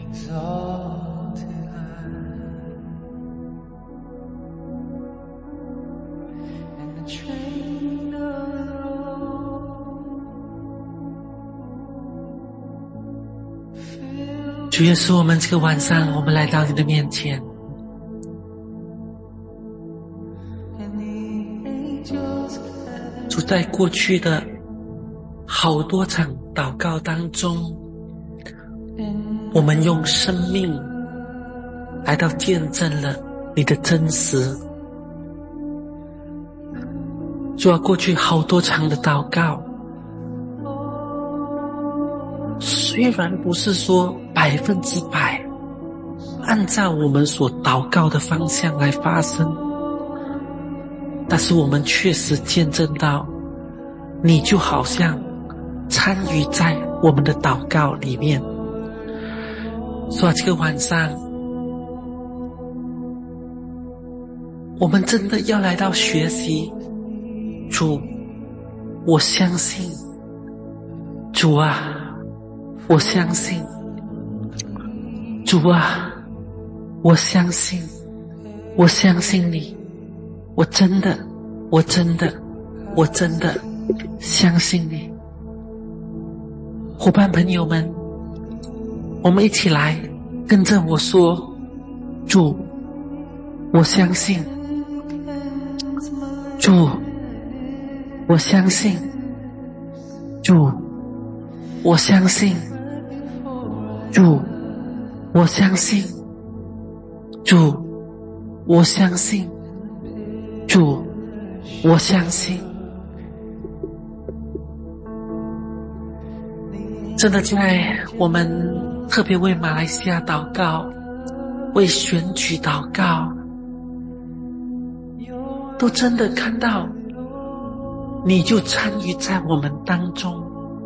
主耶稣，我们这个晚上，我们来到你的面前。主，在过去的好多场祷告当中，我们用生命来到见证了你的真实。主啊，过去好多场的祷告，虽然不是说100%按照我们所祷告的方向来发生，但是我们确实见证到，你就好像参与在我们的祷告里面。所以这个晚上，我们真的要来到学习。主，我相信。主啊，我相信。主啊，我相信。我相信你。我真的相信你。伙伴朋友们，我们一起来跟着我说：主，我相信。主，我相信。主，我相信。主，我相信。主，我相信。主，我相信。真的，在我们特别为马来西亚祷告，为选举祷告，都真的看到你就参与在我们当中。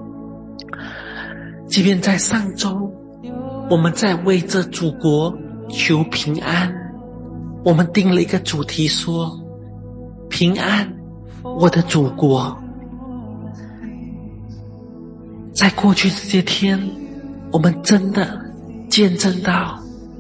即便在上周，我们在为这祖国求平安，我们定了一个主题说：平安，我的祖国。在过去这些天，我们真的见证到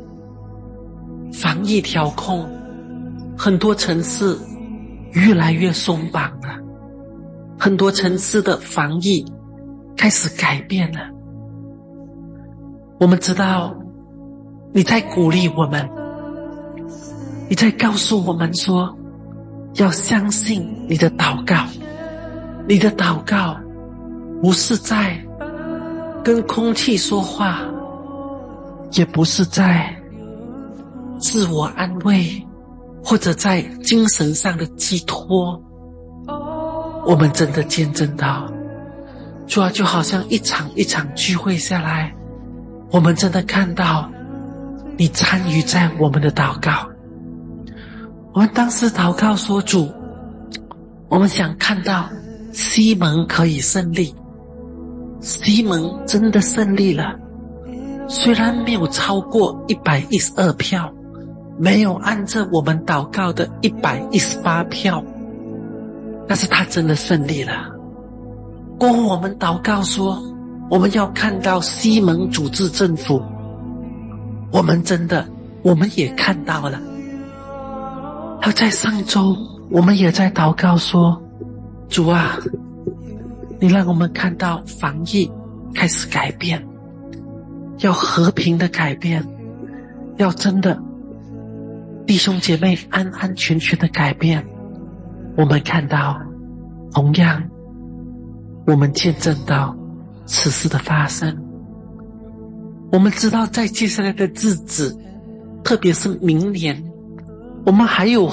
防疫调控，很多城市越来越松绑了，很多城市的防疫开始改变了。我们知道你在鼓励我们，你在告诉我们说，要相信你的祷告。你的祷告不是在跟空气说话，也不是在自我安慰，或者在精神上的寄托。我们真的见证到，主啊，就好像一场一场聚会下来，我们真的看到你参与在我们的祷告。我们当时祷告说，主，我们想看到西蒙可以胜利。西蒙真的胜利了，虽然没有超过112票，没有按照我们祷告的118票，但是他真的胜利了。过后我们祷告说，我们要看到西蒙主治政府，我们也看到了。而在上周，我们也在祷告说，主啊，你让我们看到防疫开始改变，要和平的改变，要真的弟兄姐妹安安全全的改变。我们看到，同样我们见证到此事的发生。我们知道在接下来的日子，特别是明年，我们还有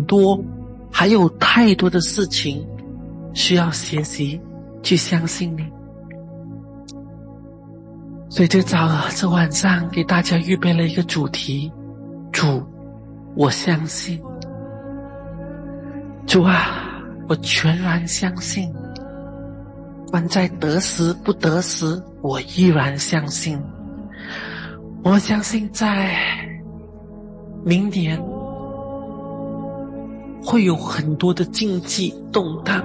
太多的事情需要学习去相信你。所以这晚上给大家预备了一个主题：主，我相信。主啊，我全然相信，管在得时不得时，我依然相信。我相信在明年会有很多的经济动荡，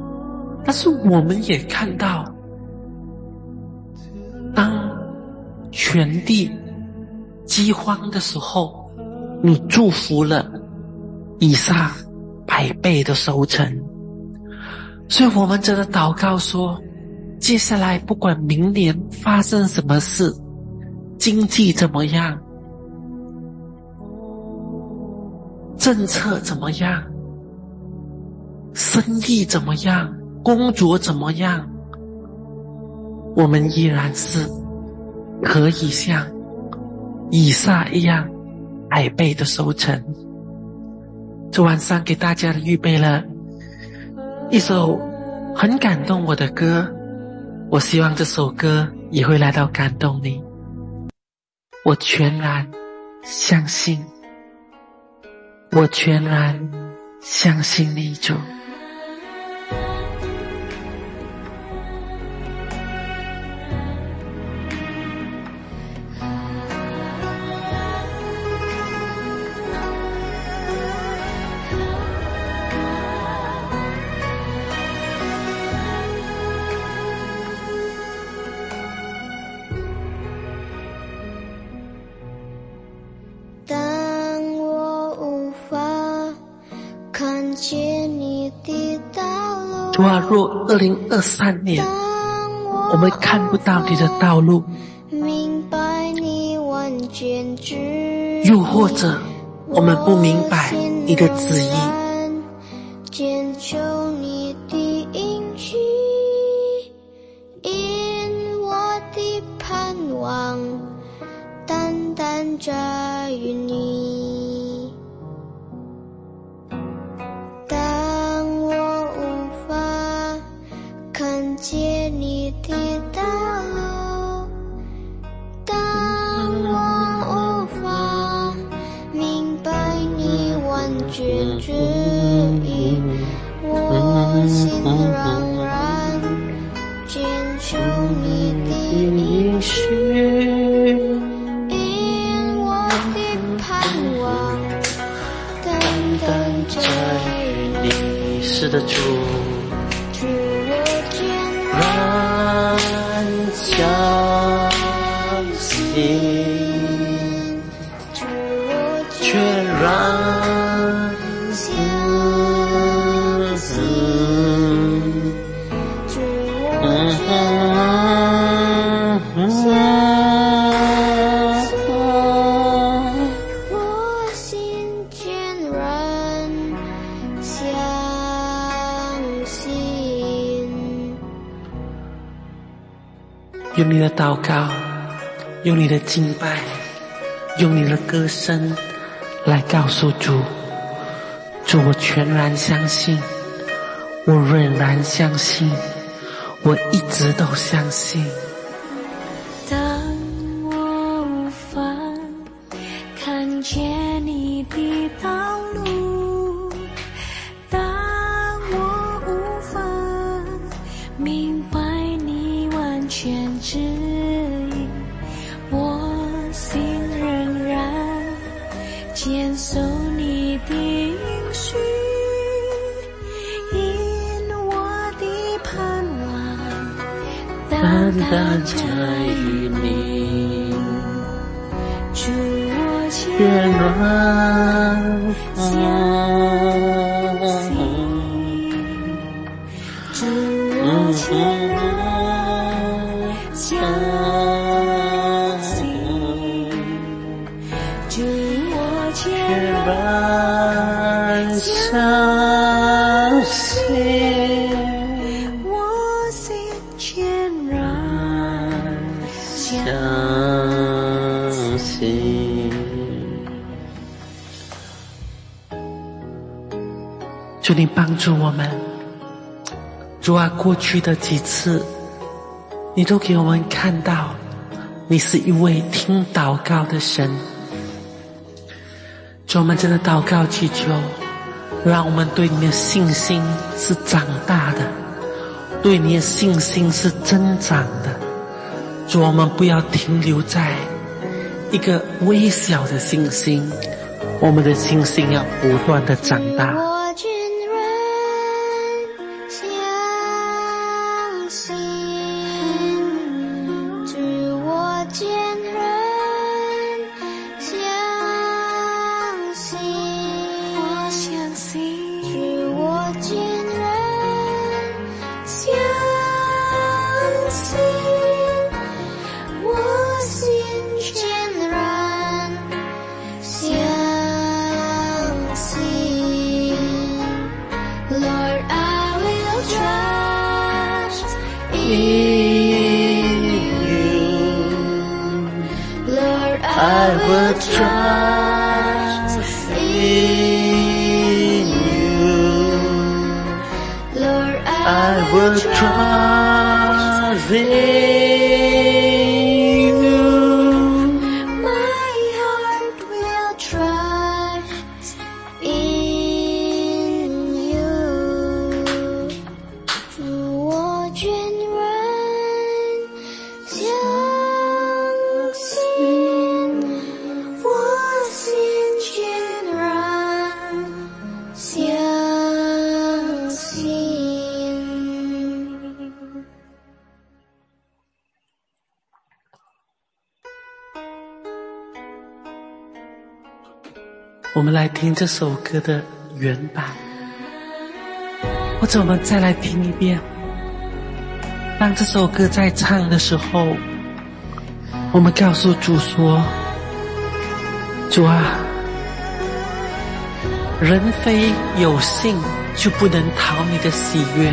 但是我们也看到，当全地饥荒的时候，你祝福了以撒100倍的收成。所以我们真的祷告说，接下来不管明年发生什么事，经济怎么样，政策怎么样，生意怎么样，工作怎么样，我们依然是可以像以撒一样100倍的收成。这晚上给大家预备了一首很感动我的歌，我希望这首歌也会来到感动你。我全然相信，我全然相信你，主。主啊，若2023年我们看不到你的道路，又或者我们不明白你的旨意， 坚求你的应许，因我的盼望单单在于你。当我无法看见你的道路，当我无法明白你完全旨意，我心仍然坚求你的应许，因我的盼望单单在于你。 是的，主， 主我全然相信， 主我全然相信，主我全然相信，我心全然相信。 用你的祷告，用你的敬拜，用你的歌声来告诉主，主，我全然相信，我仍然相信，我一直都相信。 当我无法看见你的道路，当我无法明白你完全旨意，我心仍然坚守你的应许，因我的盼望单单在于你。主我全然相信，主我全然相信，主我全然相信， 我心全然相相信。主，你帮助我们。主啊，过去的几次，你都给我们看到，你是一位听祷告的神。主，我们真的祷告祈求，让我们对你的信心是长大的，对你的信心是增长的。主，我们不要停留在一个微小的信心，我们的信心要不断的长大。 我全然相信，主我全然 I will trust in you. Lord, I will trust in you. my heart will trust in you. 主，我全然相信，我心全然相信。 我们来听这首歌的原版，或者我们再来听一遍。当这首歌在唱的时候，我们告诉主说，主啊，人非有信就不能讨你的喜悦。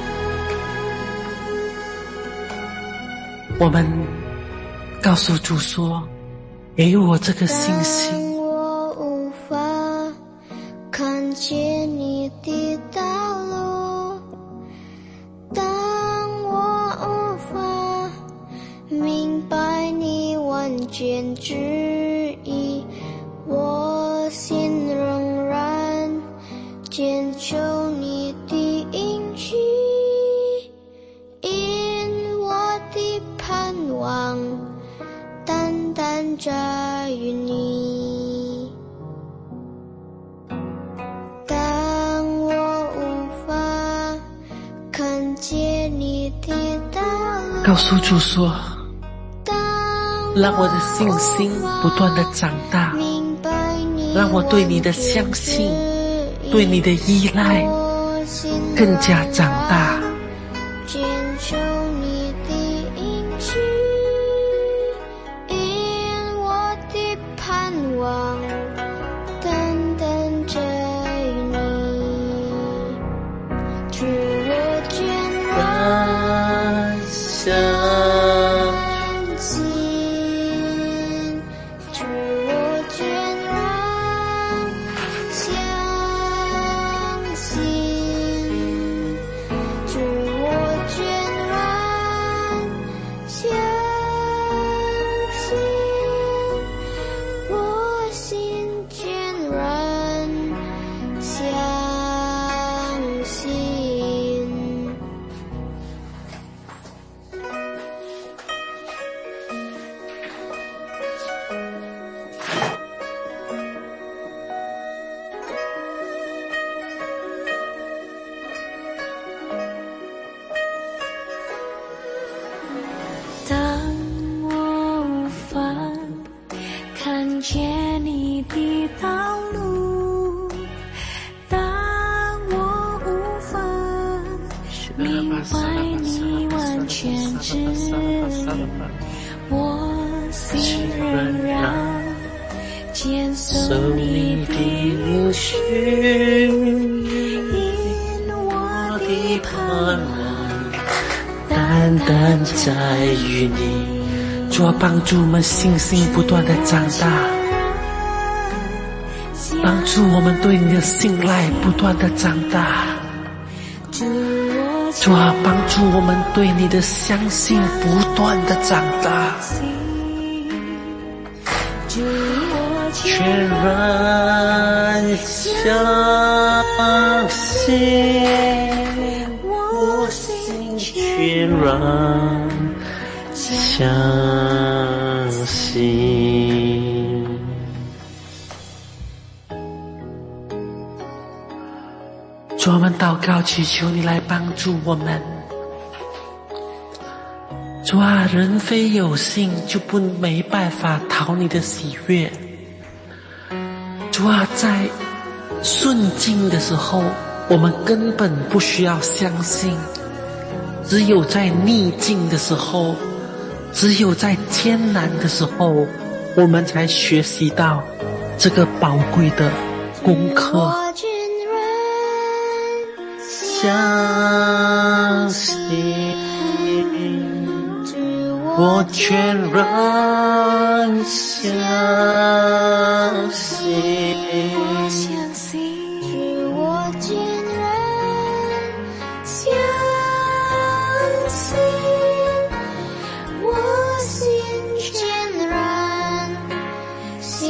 我们告诉主说，给我这个信心。 当我无法看见你的道路，当我无法明白你完全旨意，我心仍然坚求你的应许，因我的盼望单单在于你。当我无法看见你的道路， 告诉主说， 当让我的信心不断地长大， 明白你让我对你的相信，对你的依赖更加长大。 坚求你的应许，因我的盼望单单在于你。主，我全然相信，主，我全然相信，主，我全然相信，我心全然相信。当我无法看见你的道路，当我无法明白你完全旨意，我心仍然坚守你的应许，因我的盼望单单在于你。主啊，帮助我们信心不断的长大，帮助我们对你的信赖不断的长大。主啊，帮助我们对你的相信不断的长大。全然相信，我心全然相信。主，我们祷告祈求你来帮助我们。主啊，人非有信就没办法讨你的喜悦。主啊，在顺境的时候，我们根本不需要相信，只有在逆境的时候，只有在艰难的时候，我们才学习到这个宝贵的功课。 我全然相信， 主，我我全然相信。 是我全然相信，我心全然相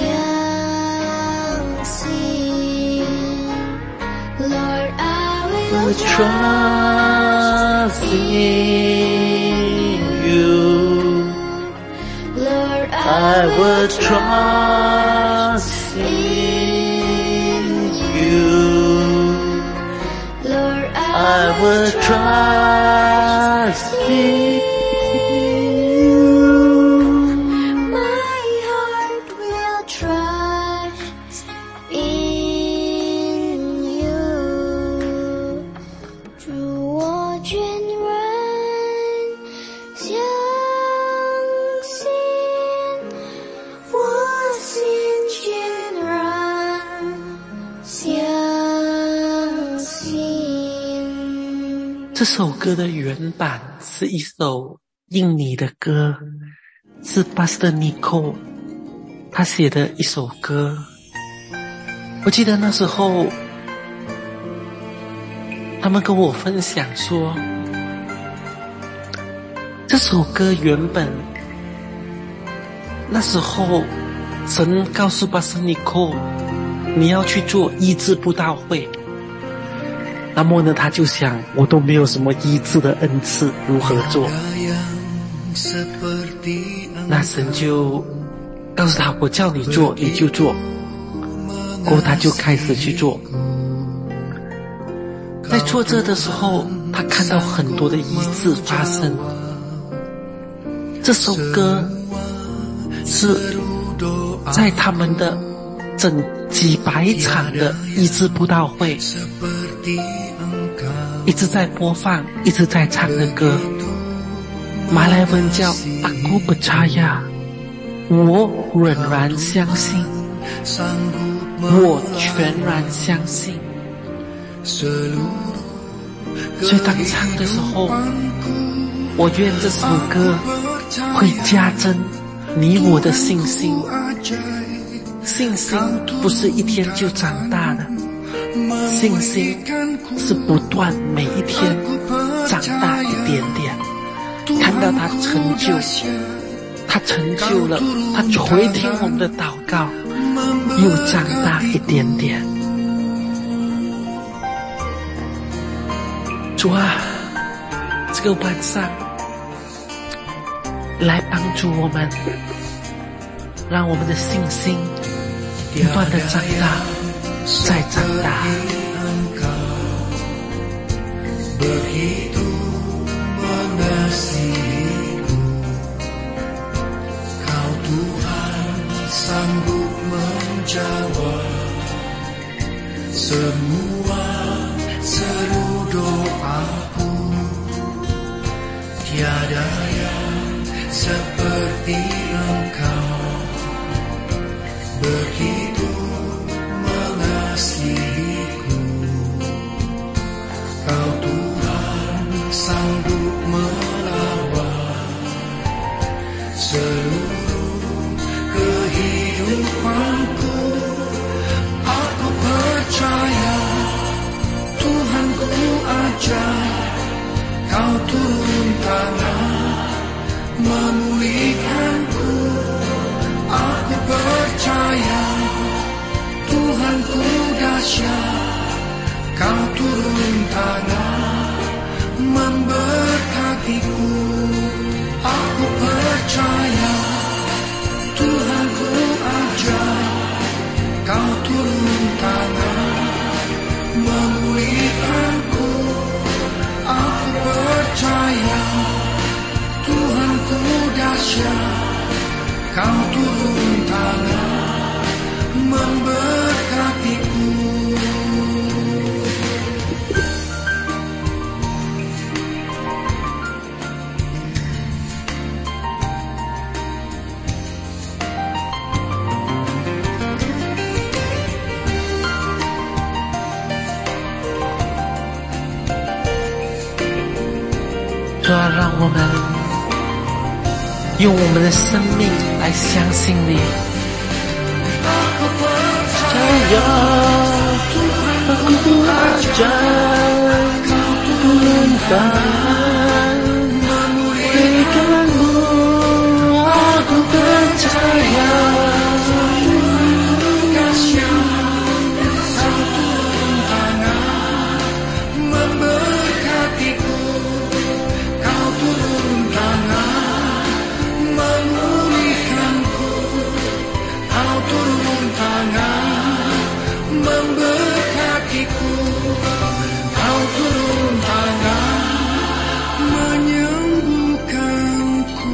信。Lord, I will trust in you. Lord, I will trust in you. Lord, I will trust in you. My heart will trust in you. 主，我全然相信，我心全然相信。 这首歌的原版是一首印尼的歌，是 Pastor Nico 他写的一首歌。我记得那时候他们跟我分享说，这首歌原本那时候神告诉 Pastor Nico 你要去做医治布道会，那么呢他就想，我都没有什么医治的恩赐，如何做？那神就告诉他，我叫你做你就做。过后他就开始去做。在做这的时候，他看到很多的医治发生。这首歌是在他们的整几百场的医治布道会一直在播放，一直在唱的歌。马来文叫 Aku percaya， 我仍然相信，我全然相信。所以当唱的时候，我愿这首歌会加增你我的信心。信心不是一天就长大的，信心是不断每一天长大一点点，看到他成就，他成就了，他回听我们的祷告，又长大一点点。主啊，这个晚上来帮助我们，让我们的信心不断的长大，再长大。Kau Tuhan sanggup menjawab semua seru doaku. Tiada yang seperti Engkau, begitu mengasihiku. Kau Tuhan sanggup melawan seluruh kehidupanku. Aku percaya Tuhanku ajar Kau turun tangan memulihkanku. Aku percaya Tuhanku dahsyat, Kau turun tangan memberkatiku. Aku percaya Tuhanku ajar Kau turun tangan memulihkanku. Aku percaya Tuhanku dahsyat, Kau turun tangan memberkatiku.主啊，让我们用我们的生命来相信你。Aku percaya Tuhan Tuhan memberikanmu. Aku percaya kasih Tuhan memberkatiku. Kau turun tangan memulihkanku. Kau turun tangan memberkatiku. Kau turun tangan menyembuhkanku.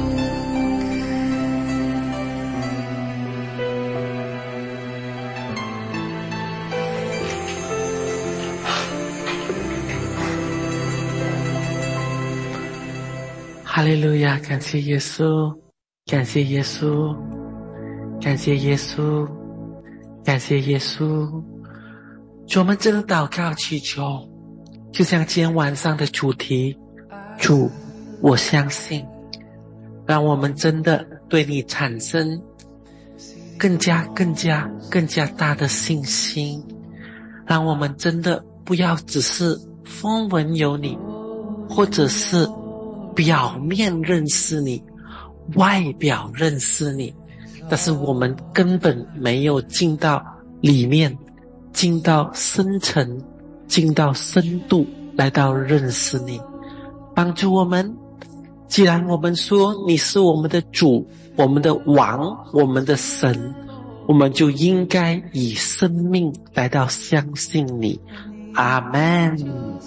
哈利路亚，感谢耶稣，感谢耶稣，感谢耶稣，感谢耶稣。主，我们真的祷告祈求，就像今天晚上的主题，主，我相信，让我们真的对你产生更加大的信心，让我们真的不要只是风闻有你，或者是表面认识你，外表认识你，但是我们根本没有进到里面，进到深层，进到深度，来到认识你。帮助我们，既然我们说你是我们的主，我们的王，我们的神，我们就应该以生命来到相信你。阿们，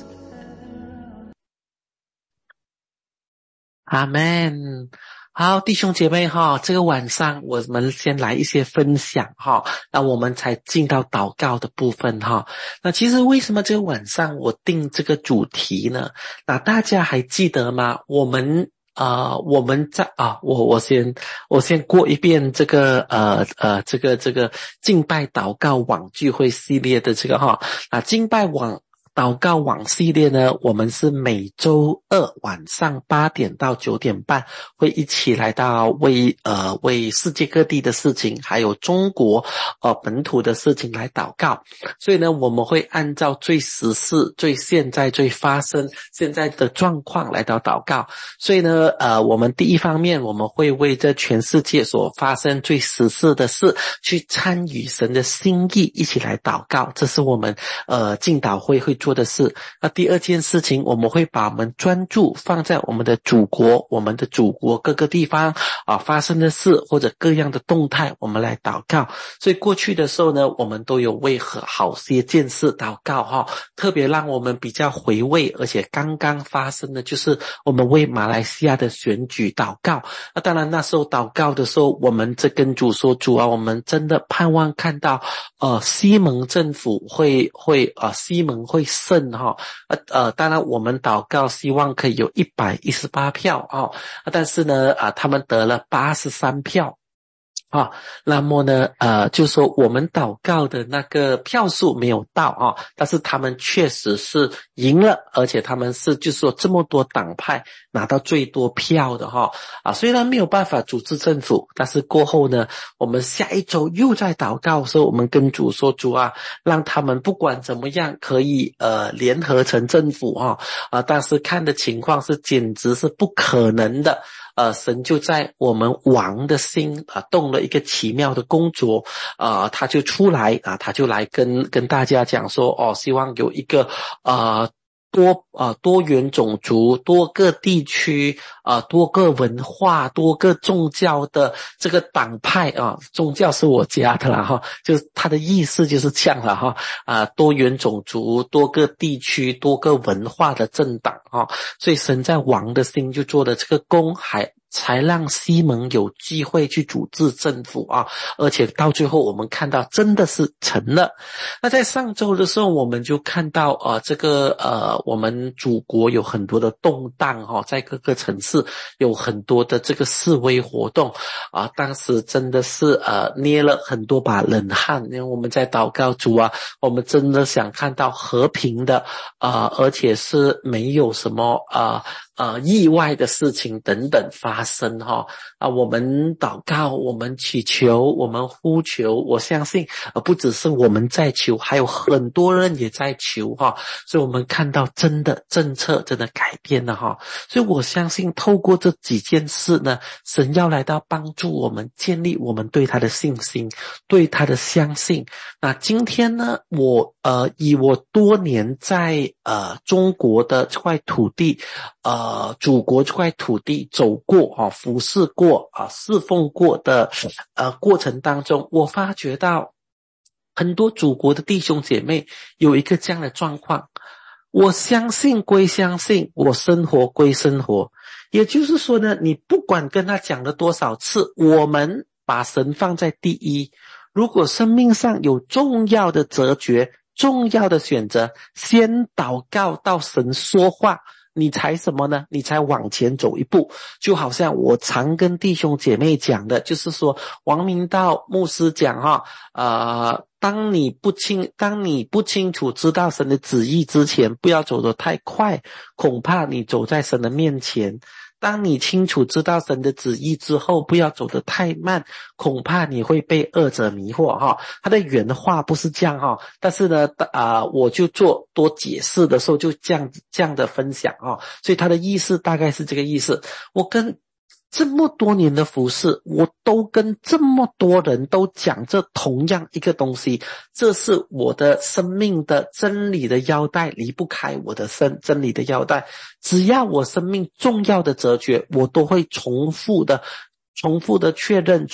阿们。好，弟兄姐妹哈，这个晚上我们先来一些分享哈，那我们才进到祷告的部分哈。那其实为什么这个晚上我定这个主题呢？那大家还记得吗？我们在我先过一遍这个这个敬拜祷告网聚会系列的这个哈。那敬拜祷告网系列呢，我们是每周二晚上8点到9点半会一起来到为世界各地的事情，还有中国本土的事情来祷告。所以呢，我们会按照最时事、最现在、最发生现在的状况来到祷告。所以呢，我们第一方面，我们会为这全世界所发生最时事的事去参与神的心意，一起来祷告。这是我们敬祷会做的事。那第二件事情，我们会把我们专注放在我们的祖国各个地方发生的事或者各样的动态，我们来祷告。所以过去的时候呢，我们都有为好些件事祷告哈，特别让我们比较回味，而且刚刚发生的就是我们为马来西亚的选举祷告。那当然那时候祷告的时候，我们这跟主说，主啊，我们真的盼望看到西蒙政府西蒙会胜哈。当然我们祷告希望可以有118票但是呢他们得了83票。那么呢就说我们祷告的那个票数没有到但是他们确实是赢了，而且他们是就是说这么多党派拿到最多票的虽然没有办法组织政府，但是过后呢，我们下一周又在祷告的时候，我们跟主说，主啊，让他们不管怎么样可以联合成政府但是看的情况是简直是不可能的。神就在我们王的心动了一个奇妙的工作他就出来他就来跟大家讲说希望有一个多元种族、多个地区多个文化、多个宗教的这个党派宗教是我加的啦就是他的意思就是这样了多元种族、多个地区、多个文化的政党所以神在王的心就做的这个工才让西蒙有机会去组织政府而且到最后我们看到真的是成了。那在上周的时候，我们就看到这个我们祖国有很多的动荡在各个城市有很多的这个示威活动当时真的是捏了很多把冷汗，因为我们在祷告主我们真的想看到和平的而且是没有什么意外的事情等等发大声我们祷告，我们祈求，我们呼求，我相信不只是我们在求，还有很多人也在求所以我们看到真的政策真的改变了所以我相信透过这几件事呢，神要来到帮助我们建立我们对他的信心，对他的相信。那今天呢，以我多年在中国的这块土地祖国这块土地走过服侍过侍奉过的过程当中，我发觉到很多祖国的弟兄姐妹有一个这样的状况，我相信归相信，我生活归生活。也就是说呢，你不管跟他讲了多少次，我们把神放在第一，如果生命上有重要的择决，重要的选择，先祷告到神说话，你才什么呢？你才往前走一步。就好像我常跟弟兄姐妹讲的，就是说王明道牧师讲当你不清楚知道神的旨意之前，不要走得太快，恐怕你走在神的面前。当你清楚知道神的旨意之后，不要走得太慢，恐怕你会被恶者迷惑他的原话不是这样但是呢我就做多解释的时候就这样的分享所以他的意思大概是这个意思。我跟这么多年的服事，我都跟这么多人都讲这同样一个东西，这是我的生命的真理的腰带，离不开我的真理的腰带。只要我生命重要的择决，我都会重复的确认，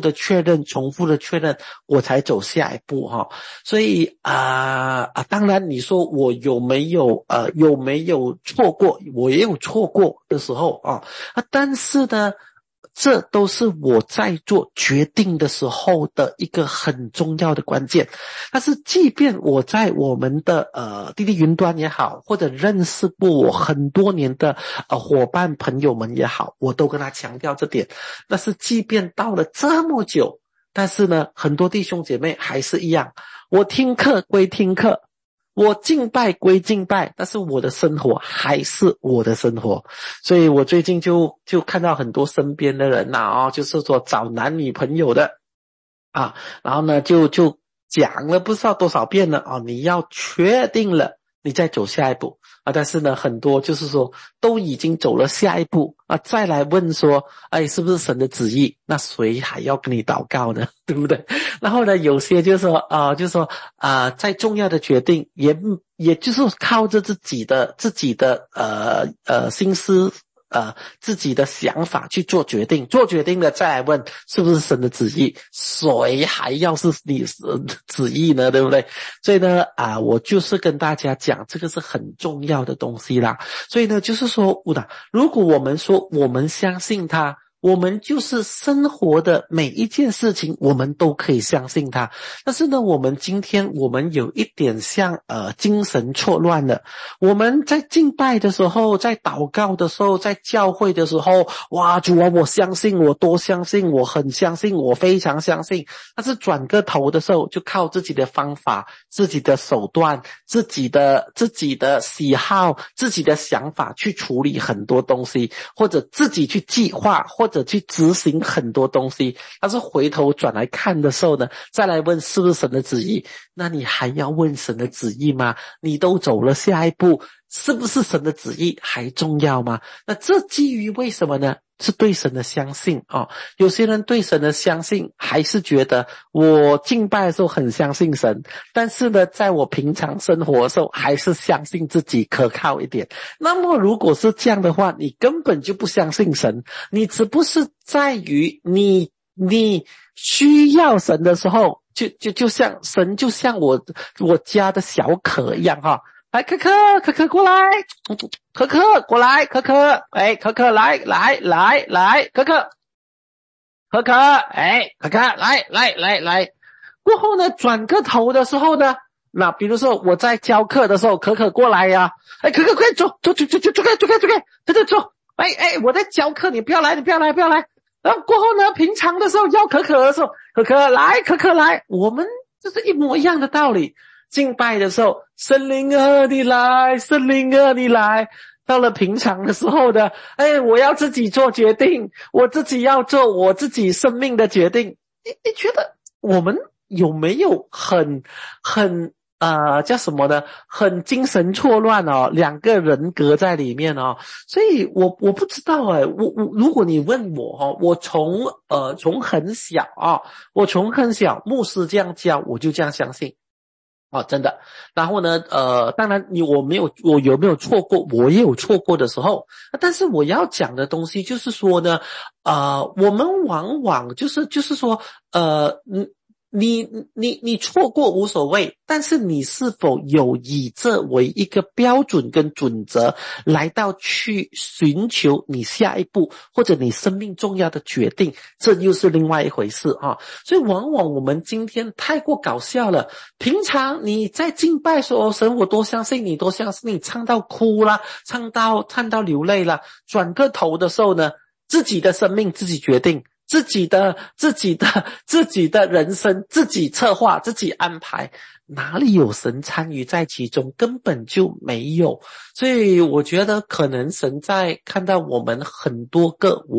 我才走下一步所以当然你说我有没有错过，我也有错过的时候但是呢，这都是我在做决定的时候的一个很重要的关键。但是即便我在我们的滴滴云端也好，或者认识过我很多年的伙伴朋友们也好，我都跟他强调这点。但是即便到了这么久，但是呢，很多弟兄姐妹还是一样，我听课归听课，我敬拜归敬拜，但是我的生活还是我的生活。所以我最近就看到很多身边的人就是说找男女朋友的然后呢就讲了不知道多少遍了你要确定了你再走下一步但是呢很多就是说都已经走了下一步再来问说是不是神的旨意，那谁还要跟你祷告呢？对不对？然后呢有些就是说在重要的决定也就是靠着自己的心思自己的想法去做决定的再来问是不是神的旨意，谁还要是你旨意呢？对不对？所以呢我就是跟大家讲，这个是很重要的东西啦。所以呢就是说如果我们说我们相信他，我们就是生活的每一件事情我们都可以相信他。但是呢我们今天我们有一点像精神错乱了。我们在敬拜的时候，在祷告的时候，在教会的时候，哇主啊我相信，我多相信，我很相信，我非常相信。但是转个头的时候，就靠自己的方法，自己的手段，自己的喜好，自己的想法去处理很多东西，或者自己去计划，或者去执行很多东西。但是回头转来看的时候呢，再来问是不是神的旨意，那你还要问神的旨意吗？你都走了下一步，是不是神的旨意还重要吗？那这基于为什么呢？是对神的相信有些人对神的相信还是觉得我敬拜的时候很相信神，但是呢在我平常生活的时候还是相信自己可靠一点。那么如果是这样的话，你根本就不相信神，你只不是在于你需要神的时候就像神就像我家的小可一样来可可过来，可可过来，可可可可来可可可来过后呢转个头的时候呢，那比如说我在教课的时候，可可过来呀可可快走快走我在教课，你不要来然后过后呢平常的时候要可可的时候，可可来，我们就是一模一样的道理。敬拜的时候，圣灵啊你来，圣灵啊你来， 到了平常的时候呢，我要自己做决定，我自己要做我自己生命的决定。你觉得我们有没有很叫什么呢？很精神错乱哦，两个人格在里面哦。所以我不知道我如果你问我哦，我从很小我从很小牧师这样教，我就这样相信。真的。然后呢，当然我有没有错过？我也有错过的时候。但是我要讲的东西就是说呢，我们往往就是说，你错过无所谓，但是你是否有以这为一个标准跟准则来到去寻求你下一步或者你生命重要的决定，这又是另外一回事啊。所以往往我们今天太过搞笑了，平常你在敬拜说神我多相信你，多相信你，唱到哭啦，唱到流泪啦，转个头的时候呢，自己的生命自己决定，自己的人生自己策划自己安排，哪里有神参与在其中？根本就没有。所以我觉得可能神在看到我们很多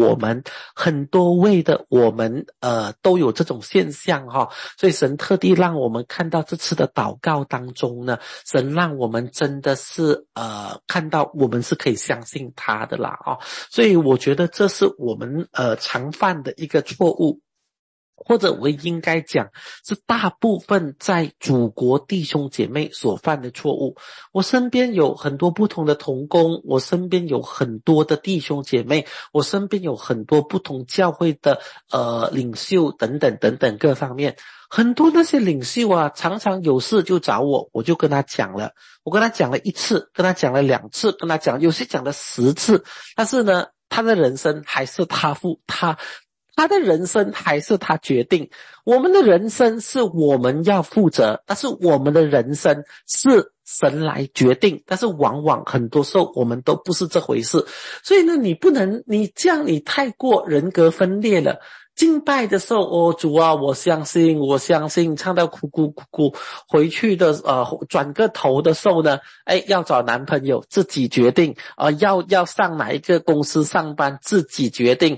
位的我们都有这种现象所以神特地让我们看到这次的祷告当中呢，神让我们真的是看到我们是可以相信他的啦所以我觉得这是我们常犯的一个错误，或者我应该讲是大部分在祖国弟兄姐妹所犯的错误。我身边有很多不同的同工，我身边有很多的弟兄姐妹，我身边有很多不同教会的领袖等等等等各方面。很多那些领袖常常有事就找我，我就跟他讲了，我跟他讲了1次，跟他讲了2次，跟他讲有些讲了10次，但是呢他的人生还是他的人生还是他决定。我们的人生是我们要负责，但是我们的人生是神来决定，但是往往很多时候我们都不是这回事。所以呢，你不能你这样你太过人格分裂了。敬拜的时候主啊我相信，唱到哭，回去的转个头的时候呢，要找男朋友自己决定要上哪一个公司上班自己决定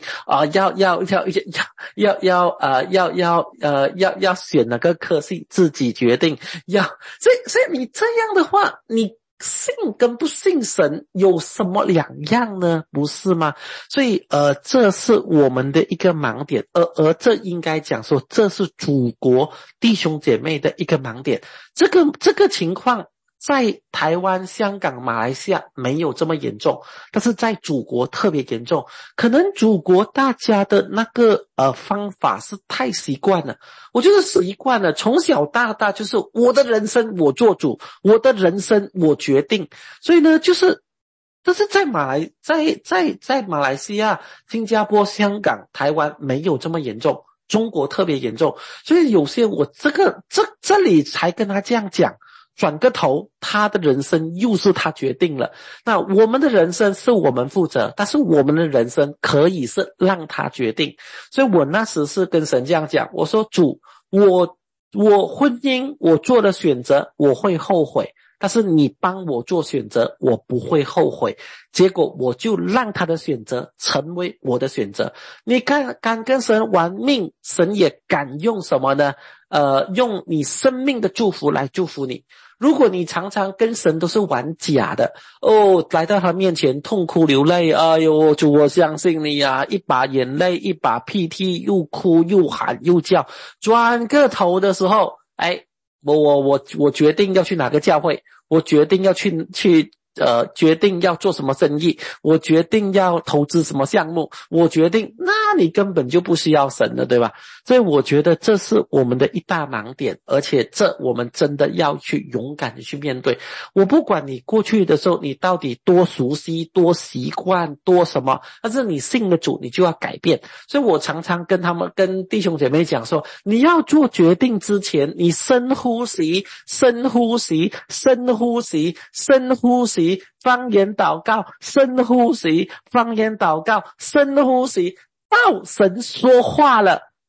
要选哪个科系自己决定所以你这样的话，你信跟不信神有什么两样呢？不是吗？所以这是我们的一个盲点，而这应该讲说这是祖国弟兄姐妹的一个盲点。这个情况在台湾、香港、马来西亚没有这么严重，但是在祖国特别严重。可能祖国大家的那个方法是太习惯了，我就是习惯了，从小到大就是我的人生我做主，我的人生我决定。所以呢，但是在马来西亚、新加坡、香港、台湾没有这么严重，中国特别严重。所以有些我这里才跟他这样讲，转个头他的人生又是他决定了。那我们的人生是我们负责，但是我们的人生可以是让他决定。所以我那时是跟神这样讲，我说主，我婚姻我做了选择我会后悔，但是你帮我做选择我不会后悔。结果我就让他的选择成为我的选择。你敢跟神玩命，神也敢用什么呢？用你生命的祝福来祝福你。如果你常常跟神都是玩假的来到他面前痛哭流泪，哎呦主我相信你一把眼泪一把鼻涕，又哭又喊又叫，转个头的时候我决定要去哪个教会，我决定要去决定要做什么生意，我决定要投资什么项目，我决定，那你根本就不需要神了，对吧？所以我觉得这是我们的一大盲点，而且这我们真的要去勇敢的去面对。我不管你过去的时候你到底多熟悉多习惯多什么，但是你信了主你就要改变。所以我常常跟弟兄姐妹讲说，你要做决定之前，你深呼吸深呼吸深呼吸深呼吸，方言祷告，深呼吸，方言祷告，深呼吸，到神说话了，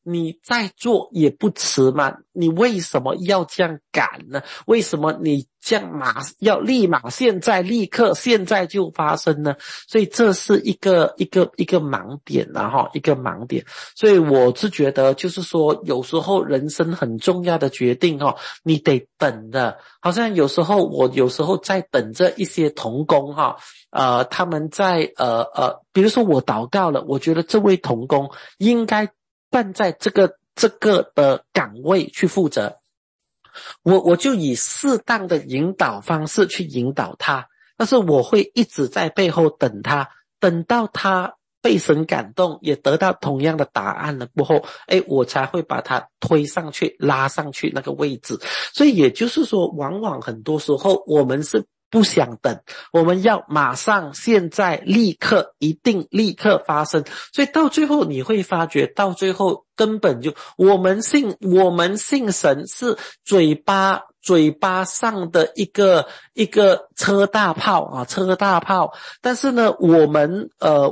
你再做也不迟嘛，你为什么要这样赶呢？为什么你这样要立马现在立刻现在就发生呢？所以这是一个盲点啊，一个盲点。所以我是觉得就是说有时候人生很重要的决定你得等的。好像有时候我在等着一些同工他们在比如说我祷告了，我觉得这位同工应该办在这个的岗位去负责，我就以适当的引导方式去引导他，但是我会一直在背后等他，等到他被神感动，也得到同样的答案了过后，我才会把他推上去，拉上去那个位置。所以也就是说，往往很多时候我们是不想等，我们要马上现在立刻一定立刻发生。所以到最后你会发觉，到最后根本就我们信神是嘴巴上的一个车大炮，但是呢我们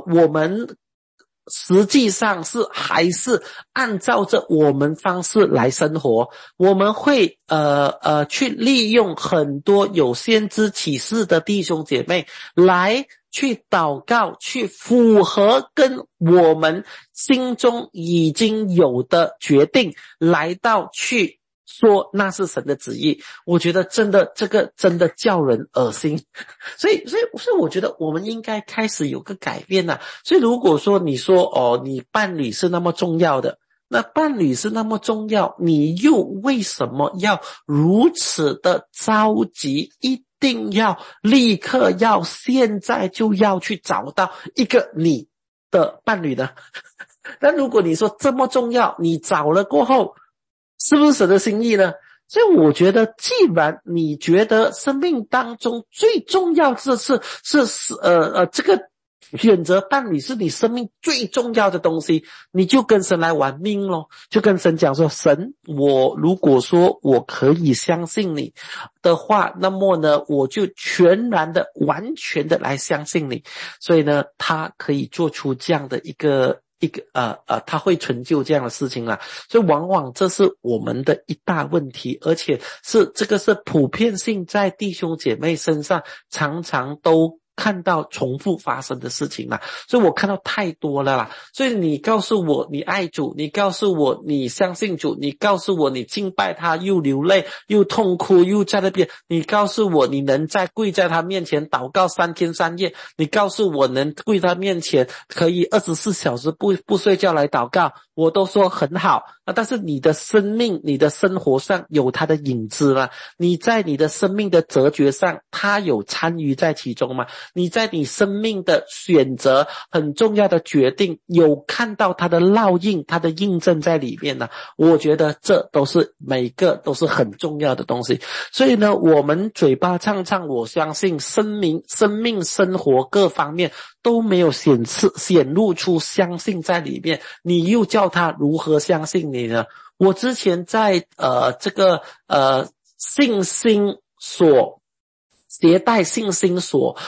实际上还是按照着我们方式来生活，我们会去利用很多有先知启示的弟兄姐妹来去祷告，去符合跟我们心中已经有的决定，来到去说那是神的旨意。我觉得这个真的叫人恶心。所以我觉得我们应该开始有个改变啊。所以如果说你说你伴侣是那么重要的，那伴侣是那么重要，你又为什么要如此的着急，一定要立刻要现在就要去找到一个你的伴侣呢？那如果你说这么重要，你找了过后是不是神的心意呢？所以我觉得既然你觉得生命当中最重要的是这个选择伴侣是你生命最重要的东西，你就跟神来玩命咯，就跟神讲说，神，我如果说我可以相信你的话，那么呢我就全然的完全的来相信你。所以呢他可以做出这样的他会成就这样的事情啦。所以往往这是我们的一大问题，而且这个是普遍性在弟兄姐妹身上常常都看到重复发生的事情啦。所以我看到太多了啦。所以你告诉我你爱主，你告诉我你相信主，你告诉我你敬拜他又流泪又痛哭又在那边，你告诉我你能跪在他面前祷告3天3夜，你告诉我能跪在他面前可以24小时不睡觉来祷告，我都说很好。但是你的生命你的生活上有他的影子吗？你在你的生命的哲学上他有参与在其中吗？你在你生命的选择很重要的决定有看到他的烙印他的印证在里面呢？我觉得这都是每个都是很重要的东西。所以呢我们嘴巴唱唱，我相信生命生活各方面都没有显露出相信在里面，你又叫他如何相信你呢？我之前在这个信心所携带信心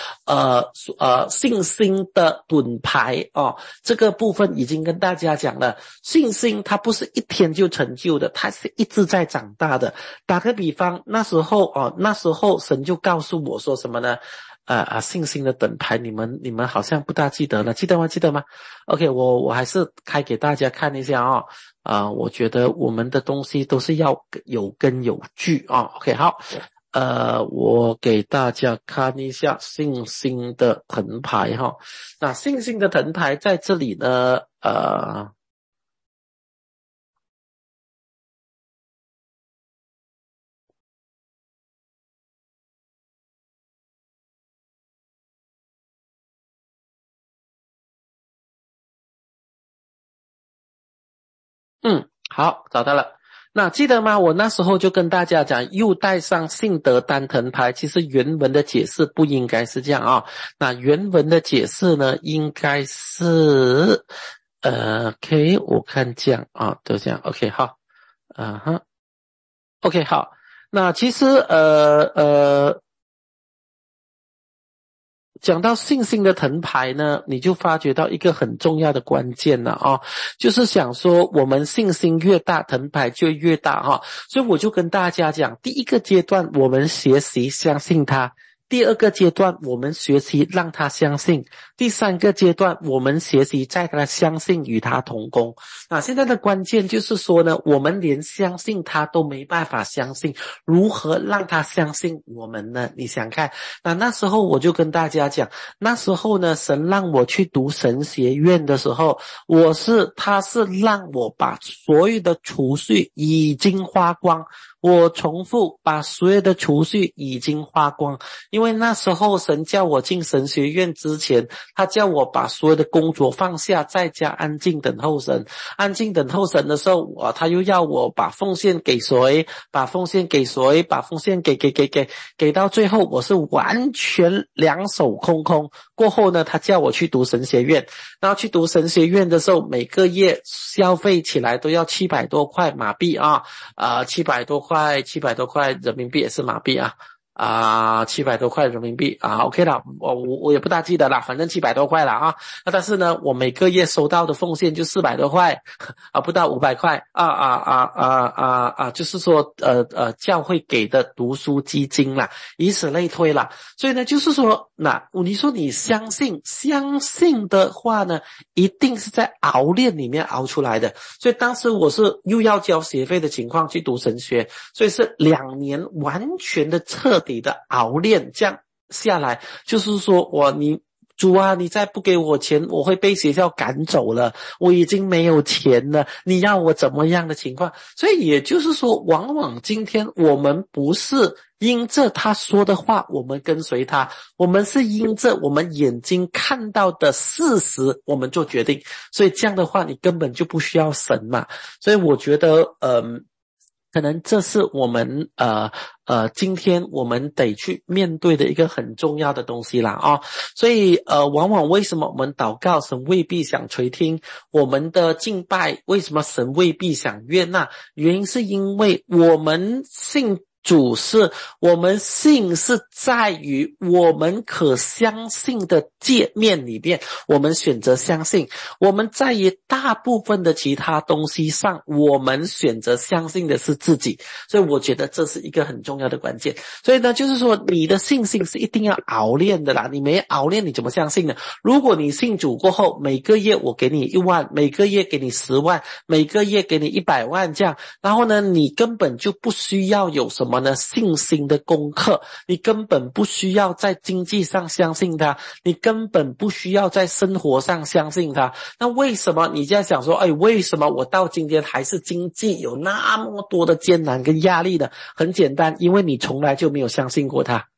信心的盾牌这个部分已经跟大家讲了。信心它不是一天就成就的，它是一直在长大的。打个比方，那时候神就告诉我说什么呢？信心的盾牌，你们好像不大记得了，记得吗 OK， 我还是开给大家看一下我觉得我们的东西都是要有根有据OK， 好，我给大家看一下信心的盾牌那信心的盾牌在这里呢好，找到了。那记得吗？我那时候就跟大家讲，又带上信德丹藤牌。其实原文的解释不应该是这样那原文的解释呢，应该是OK， 我看这样都这样 OK， 好OK， 好。那其实讲到信心的藤牌呢，你就发觉到一个很重要的关键了啊，就是想说我们信心越大，藤牌就越大哈。所以我就跟大家讲，第一个阶段我们学习相信他，第二个阶段我们学习让他相信，第三个阶段我们学习在他相信与他同工。现在的关键就是说呢，我们连相信他都没办法相信，如何让他相信我们呢？你想看，那时候我就跟大家讲，那时候呢，神让我去读神学院的时候，他是让我把所有的储蓄已经花光，我重复，把所有的储蓄已经花光。因为那时候神叫我进神学院之前，他叫我把所有的工作放下，在家安静等候神。安静等候神的时候，他又要我把奉献给谁，把奉献给谁，把奉献给到最后，我是完全两手空空。过后呢，他叫我去读神学院，然后去读神学院的时候，每个月消费起来都要700多块马币啊，700多块人民币也是马币700多块人民币OK 了，我也不大记得了，反正700多块了啊。但是呢，我每个月收到的奉献就400多块不到500块就是说教会给的读书基金啦，以此类推啦。所以呢，就是说你说你相信的话呢，一定是在熬炼里面熬出来的。所以当时我是又要交学费的情况去读神学，所以是2年完全的彻底的熬炼，这样下来就是说主啊，你再不给我钱，我会被学校赶走了，我已经没有钱了，你要我怎么样的情况。所以也就是说，往往今天我们不是因着他说的话我们跟随他，我们是因着我们眼睛看到的事实我们做决定。所以这样的话你根本就不需要神嘛。所以我觉得可能这是我们今天我们得去面对的一个很重要的东西啦所以往往为什么我们祷告神未必想垂听，我们的敬拜为什么神未必想悦纳，原因是因为我们信主是我们信是在于我们可相信的界面里面，我们选择相信。我们在于大部分的其他东西上，我们选择相信的是自己。所以我觉得这是一个很重要的关键。所以呢，就是说你的信心是一定要熬炼的啦，你没熬炼你怎么相信呢？如果你信主过后，每个月我给你1万，每个月给你10万，每个月给你100万这样，然后呢你根本就不需要有什么信心的功课，你根本不需要在经济上相信他，你根本不需要在生活上相信他。那为什么你在想说为什么我到今天还是经济有那么多的艰难跟压力呢？很简单，因为你从来就没有相信过他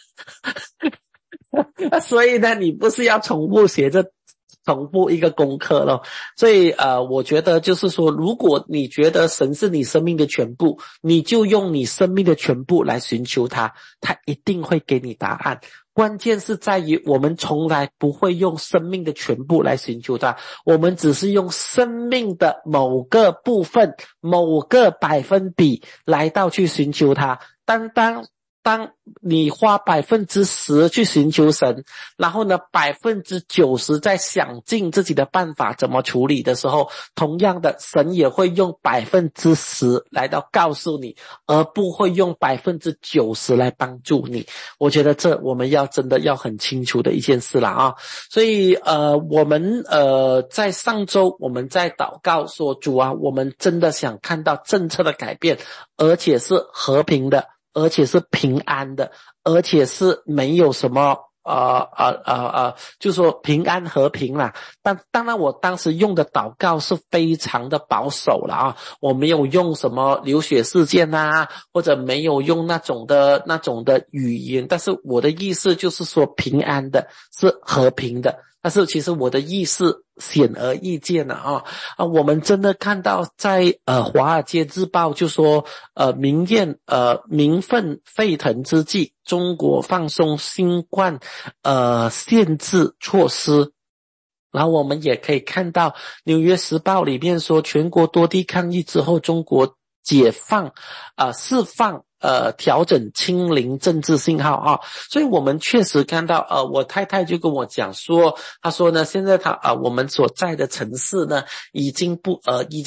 所以呢，你不是要重复一个功课咯。所以我觉得就是说，如果你觉得神是你生命的全部，你就用你生命的全部来寻求他，他一定会给你答案。关键是在于我们从来不会用生命的全部来寻求他，我们只是用生命的某个部分某个百分比来到去寻求他。当你花10%去寻求神，然后呢90%在想尽自己的办法怎么处理的时候，同样的神也会用10%来到告诉你，而不会用90%来帮助你。我觉得这我们真的要很清楚的一件事啦所以我们在上周我们在祷告说，主啊，我们真的想看到政策的改变，而且是和平的，而且是平安的，而且是没有什么就说平安和平啦。但当然我当时用的祷告是非常的保守啦我没有用什么流血事件或者没有用那种的语言，但是我的意思就是说平安的，是和平的。但是其实我的意思显而易见了我们真的看到在华尔街日报就说民愤沸腾之际，中国放松新冠限制措施。然后我们也可以看到纽约时报里面说，全国多地抗议之后，中国释放调整清零政治信号啊。所以我们确实看到我太太就跟我讲说，她说呢现在我们所在的城市呢已经不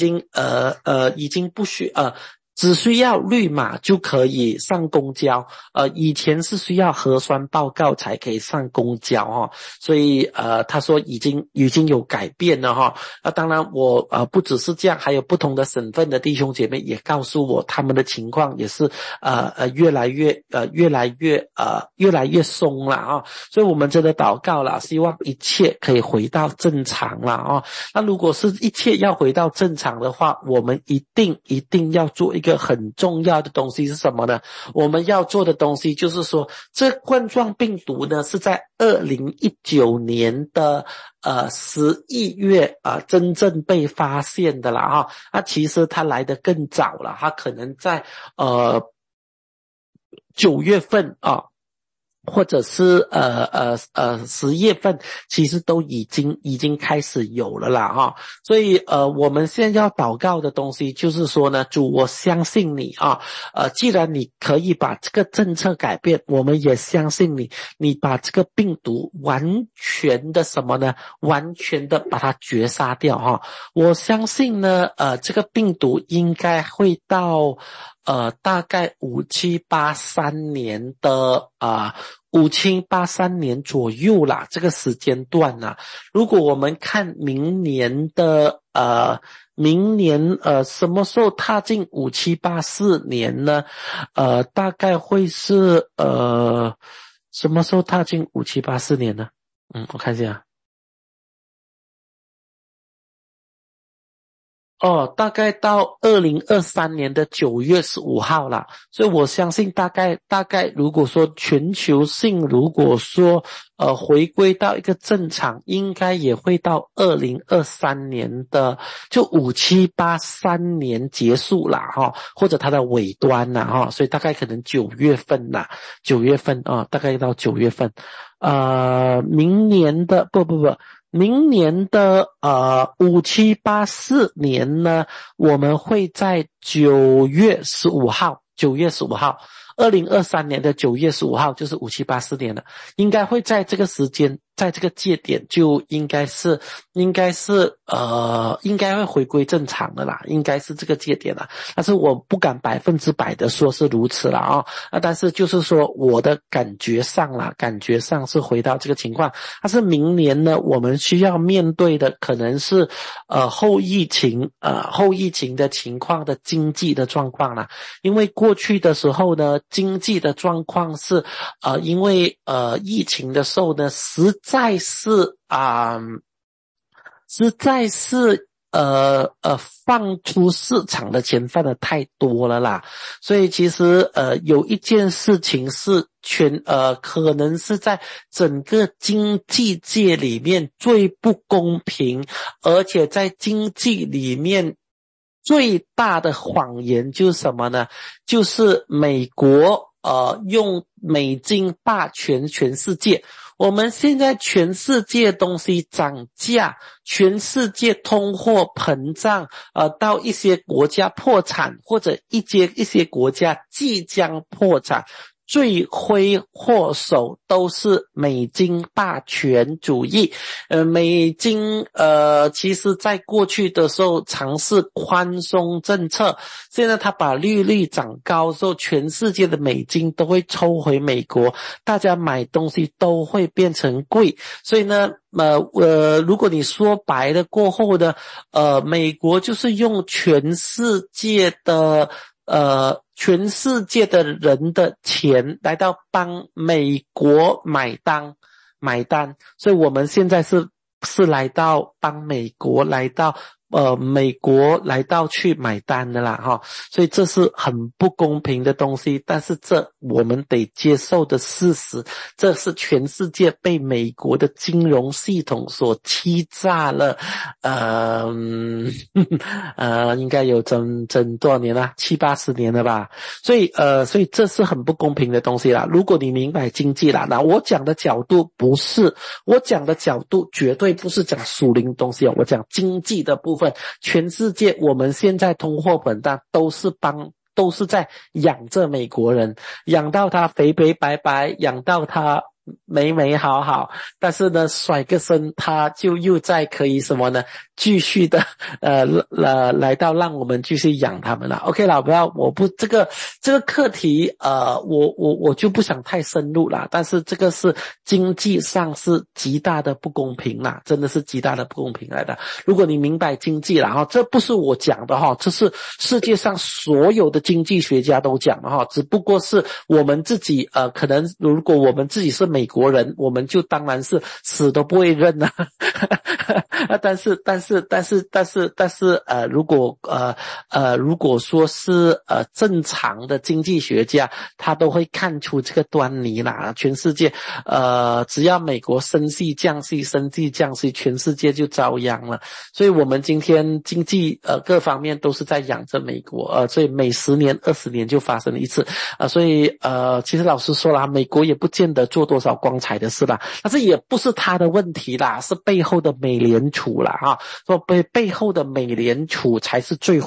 需只需要绿码就可以上公交，以前是需要核酸报告才可以上公交哈，所以他说已经有改变了哈。当然我不只是这样，还有不同的省份的弟兄姐妹也告诉我他们的情况也是越来越松了啊，所以我们真的祷告了，希望一切可以回到正常了啊。那如果是一切要回到正常的话，我们一定要做一个很重要的东西是什么呢？我们要做的东西就是说，这冠状病毒呢是在2019年的11月真正被发现的啦哈。那其实它来得更早了，它可能在9月份或者是10月份，其实都已经开始有了啦哈。所以我们现在要祷告的东西就是说呢，主，我相信你既然你可以把这个政策改变，我们也相信你把这个病毒完全的把它绝杀掉哈。我相信呢这个病毒应该会到大概5783年的5783年左右啦，这个时间段啦。如果我们看明年什么时候踏进5784年呢？大概会是什么时候踏进5784年呢？我看一下。大概到2023年的9月15号啦，所以我相信大概如果说全球性如果说回归到一个正常，应该也会到2023年的就5783年结束啦或者它的尾端啦所以大概可能9月份啦，9月份大概到9月份。明年的明年的5784年呢，我们会在9月15号2023年的9月15号就是5784年了，应该会在这个时间，在这个界点就应该会回归正常的啦，应该是这个界点啦，但是我不敢100%的说是如此啦但是就是说我的感觉上是回到这个情况。但是明年呢，我们需要面对的可能是后疫情的情况的经济的状况啦，因为过去的时候呢，经济的状况是因为疫情的时候呢，实在是放出市场的钱放的太多了啦，所以其实有一件事情是可能是在整个经济界里面最不公平，而且在经济里面最大的谎言就是什么呢？就是美国用美金霸权全世界。我们现在全世界东西涨价，全世界通货膨胀，到一些国家破产，或者一些国家即将破产，罪魁祸首都是美金霸权主义。美金其实在过去的时候尝试宽松政策，现在他把利率涨高之后，全世界的美金都会抽回美国，大家买东西都会变成贵。所以呢如果你说白了过后呢美国就是用全世界的人的钱来到帮美国买单，所以我们现在是来到帮美国来到去买单的啦所以这是很不公平的东西，但是这我们得接受的事实，这是全世界被美国的金融系统所欺诈了应该有整多少年了，70-80年了吧，所以这是很不公平的东西啦。如果你明白经济啦，那我讲的角度绝对不是讲属灵东西我讲经济的部分，全世界我们现在通货膨胀都是帮都是在养着美国人，养到他肥肥白白，养到他美美好好，但是呢甩个身他就又在可以什么呢，继续的来到让我们继续养他们了。 OK 啦，不要，我不这个课题我就不想太深入啦，但是这个是经济上是极大的不公平啦，真的是极大的不公平来的。如果你明白经济啦，这不是我讲的哈，这是世界上所有的经济学家都讲的哈，只不过是我们自己可能如果我们自己是美国人，我们就当然是死都不会认啊但是如果说是正常的经济学家，他都会看出这个端倪啦。全世界只要美国升息降息，全世界就遭殃了。所以我们今天经济各方面都是在养着美国，所以每10年20年就发生了一次所以其实老实说啦，美国也不见得做多少光彩的事啦，但是也不是他的问题啦，是背后的美联储啦说背后的美联储才是最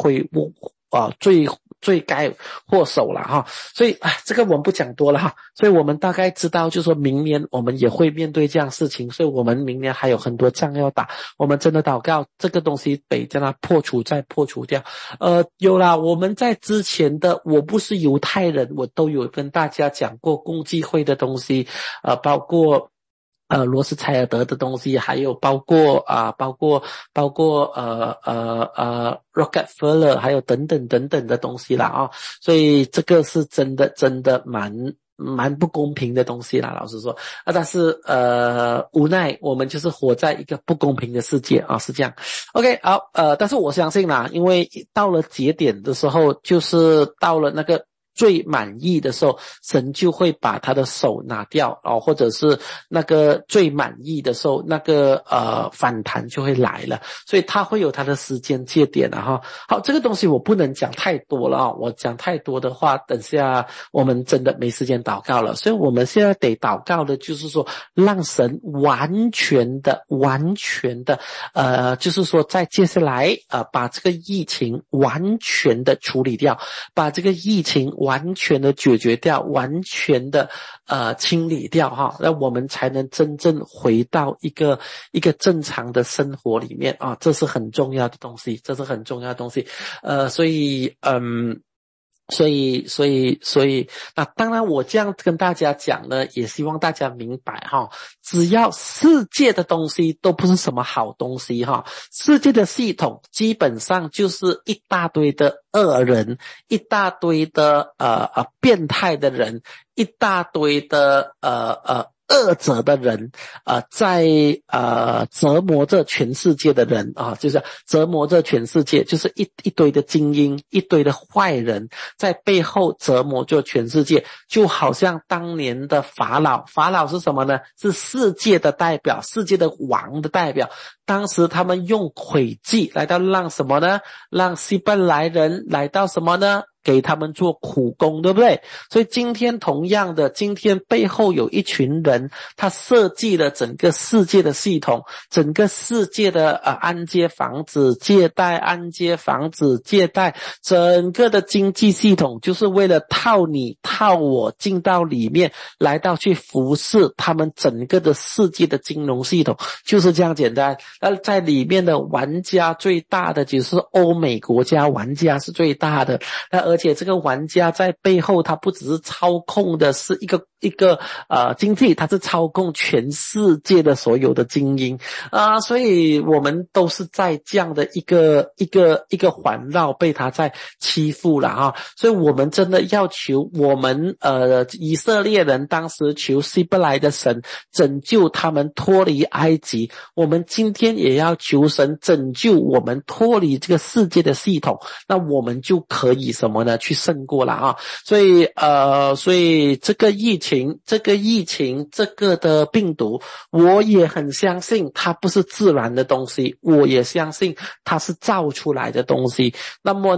该祸首了所以这个我们不讲多了所以我们大概知道就是说明年我们也会面对这样事情，所以我们明年还有很多仗要打，我们真的祷告这个东西得将它破除掉。有啦，我们在之前的我不是犹太人，我都有跟大家讲过共济会的东西包括罗斯柴尔德的东西，还有包括Rockefeller 还有等等的东西啦所以这个是真的蛮不公平的东西啦，老实说但是无奈我们就是活在一个不公平的世界是这样。 OK 好但是我相信啦，因为到了节点的时候，就是到了那个最满意的时候，神就会把他的手拿掉或者是那个最满意的时候，那个反弹就会来了，所以他会有他的时间界点好，这个东西我不能讲太多了我讲太多的话等下我们真的没时间祷告了，所以我们现在得祷告的就是说让神完全的就是说在接下来把这个疫情完全的处理掉，把这个疫情完全的解决掉，完全的清理掉那我们才能真正回到一个正常的生活里面这是很重要的东西，所以那当然我这样跟大家讲呢，也希望大家明白只要世界的东西都不是什么好东西世界的系统基本上就是一大堆的恶人，一大堆的变态的人，一大堆的恶者的人在折磨着全世界的人就是折磨着全世界，就是一堆的精英，一堆的坏人在背后折磨着全世界，就好像当年的法老是什么呢？是世界的代表，世界的王的代表。当时他们用诡计来到让什么呢？让希伯来人来到什么呢？给他们做苦工，对不对？所以今天同样的，今天背后有一群人，他设计了整个世界的系统，整个世界的按揭房子借贷，按揭房子借贷，整个的经济系统就是为了套你套我进到里面，来到去服侍他们整个的世界的金融系统，就是这样简单。那在里面的玩家最大的就是欧美国家，玩家是最大的。而且这个玩家在背后他不只是操控的是一个经济，他是操控全世界的所有的精英所以我们都是在这样的一个环绕被他在欺负了所以我们真的要求我们以色列人当时求希伯来的神拯救他们脱离埃及，我们今天也要求神拯救我们脱离这个世界的系统，那我们就可以什么呢？去胜过了所以这个疫情这个的病毒，我也很相信它不是自然的东西，我也相信它是造出来的东西。那么呢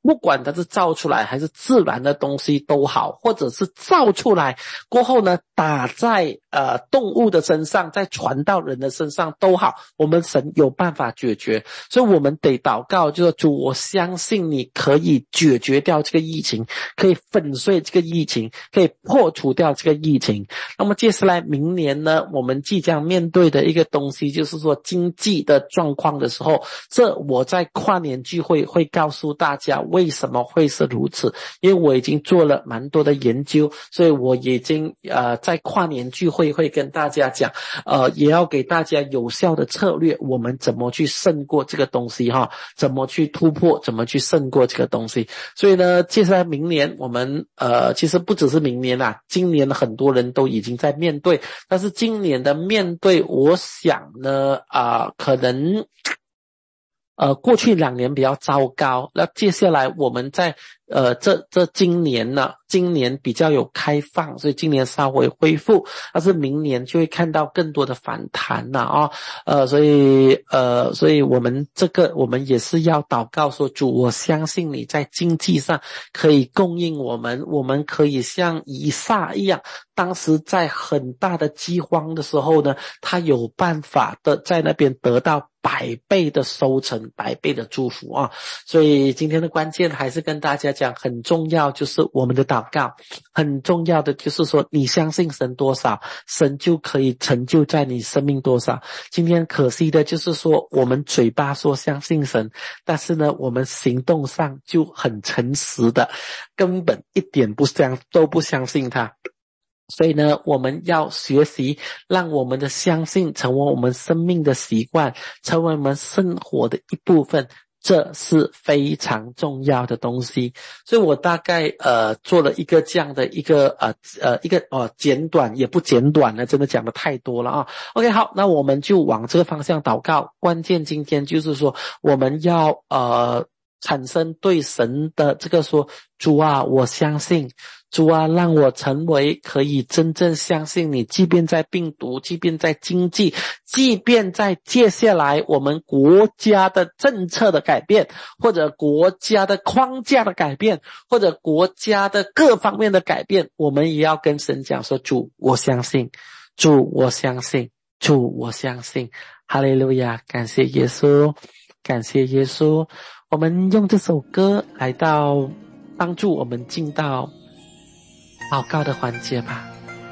不管它是造出来还是自然的东西都好，或者是造出来过后呢，打在动物的身上，再传到人的身上都好，我们神有办法解决。所以我们得祷告，就说主，我相信你可以解决掉这个疫情，可以粉碎这个疫情，可以破除掉这个疫情。那么接下来明年呢，我们即将面对的一个东西就是说经济的状况的时候，这我在跨年聚会会告诉大家为什么会是如此，因为我已经做了蛮多的研究，所以我已经在跨年聚会会跟大家讲，也要给大家有效的策略，我们怎么去胜过这个东西哈，怎么去突破，怎么去胜过这个东西。所以呢，接下来明年我们其实不只是明年啦，今年很多人都已经在面对，但是今年的面对，我想呢可能过去2年比较糟糕，那接下来我们在今年比较有开放，所以今年稍微恢复，但是明年就会看到更多的反弹了所以我们也是要祷告说，主，我相信你在经济上可以供应我们可以像以撒一样，当时在很大的饥荒的时候呢，他有办法的在那边得到100倍的收成，100倍的祝福所以今天的关键还是跟大家讲，很重要就是我们的祷告，很重要的就是说你相信神多少，神就可以成就在你生命多少。今天可惜的就是说我们嘴巴说相信神，但是呢我们行动上就很诚实的根本一点都不相信他。所以呢，我们要学习让我们的相信成为我们生命的习惯，成为我们生活的一部分，这是非常重要的东西。所以我大概做了一个这样的一个简短也不简短了，真的讲的太多了OK， 好，那我们就往这个方向祷告。关键今天就是说我们要产生对神的这个说，主啊，我相信，主啊，让我成为可以真正相信你，即便在病毒，即便在经济，即便在接下来我们国家的政策的改变，或者国家的框架的改变，或者国家的各方面的改变，我们也要跟神讲说，主，我相信，主，我相信，主，我相信。哈利路亚，感谢耶稣，感谢耶稣。我们用这首歌来到帮助我们进到祷告的环节吧。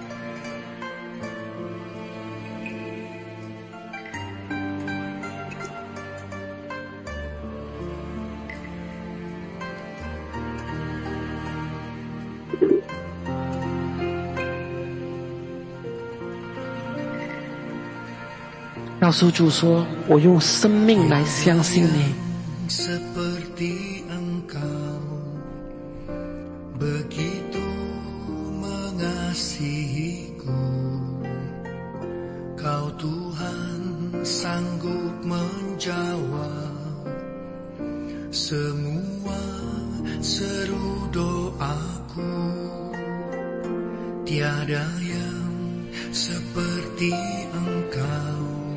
告诉主说，我用生命来相信你。 Seperti engkau begitu mengasihiku, Kau Tuhan sanggup menjawab semua seru doaku. Tiada yang seperti engkau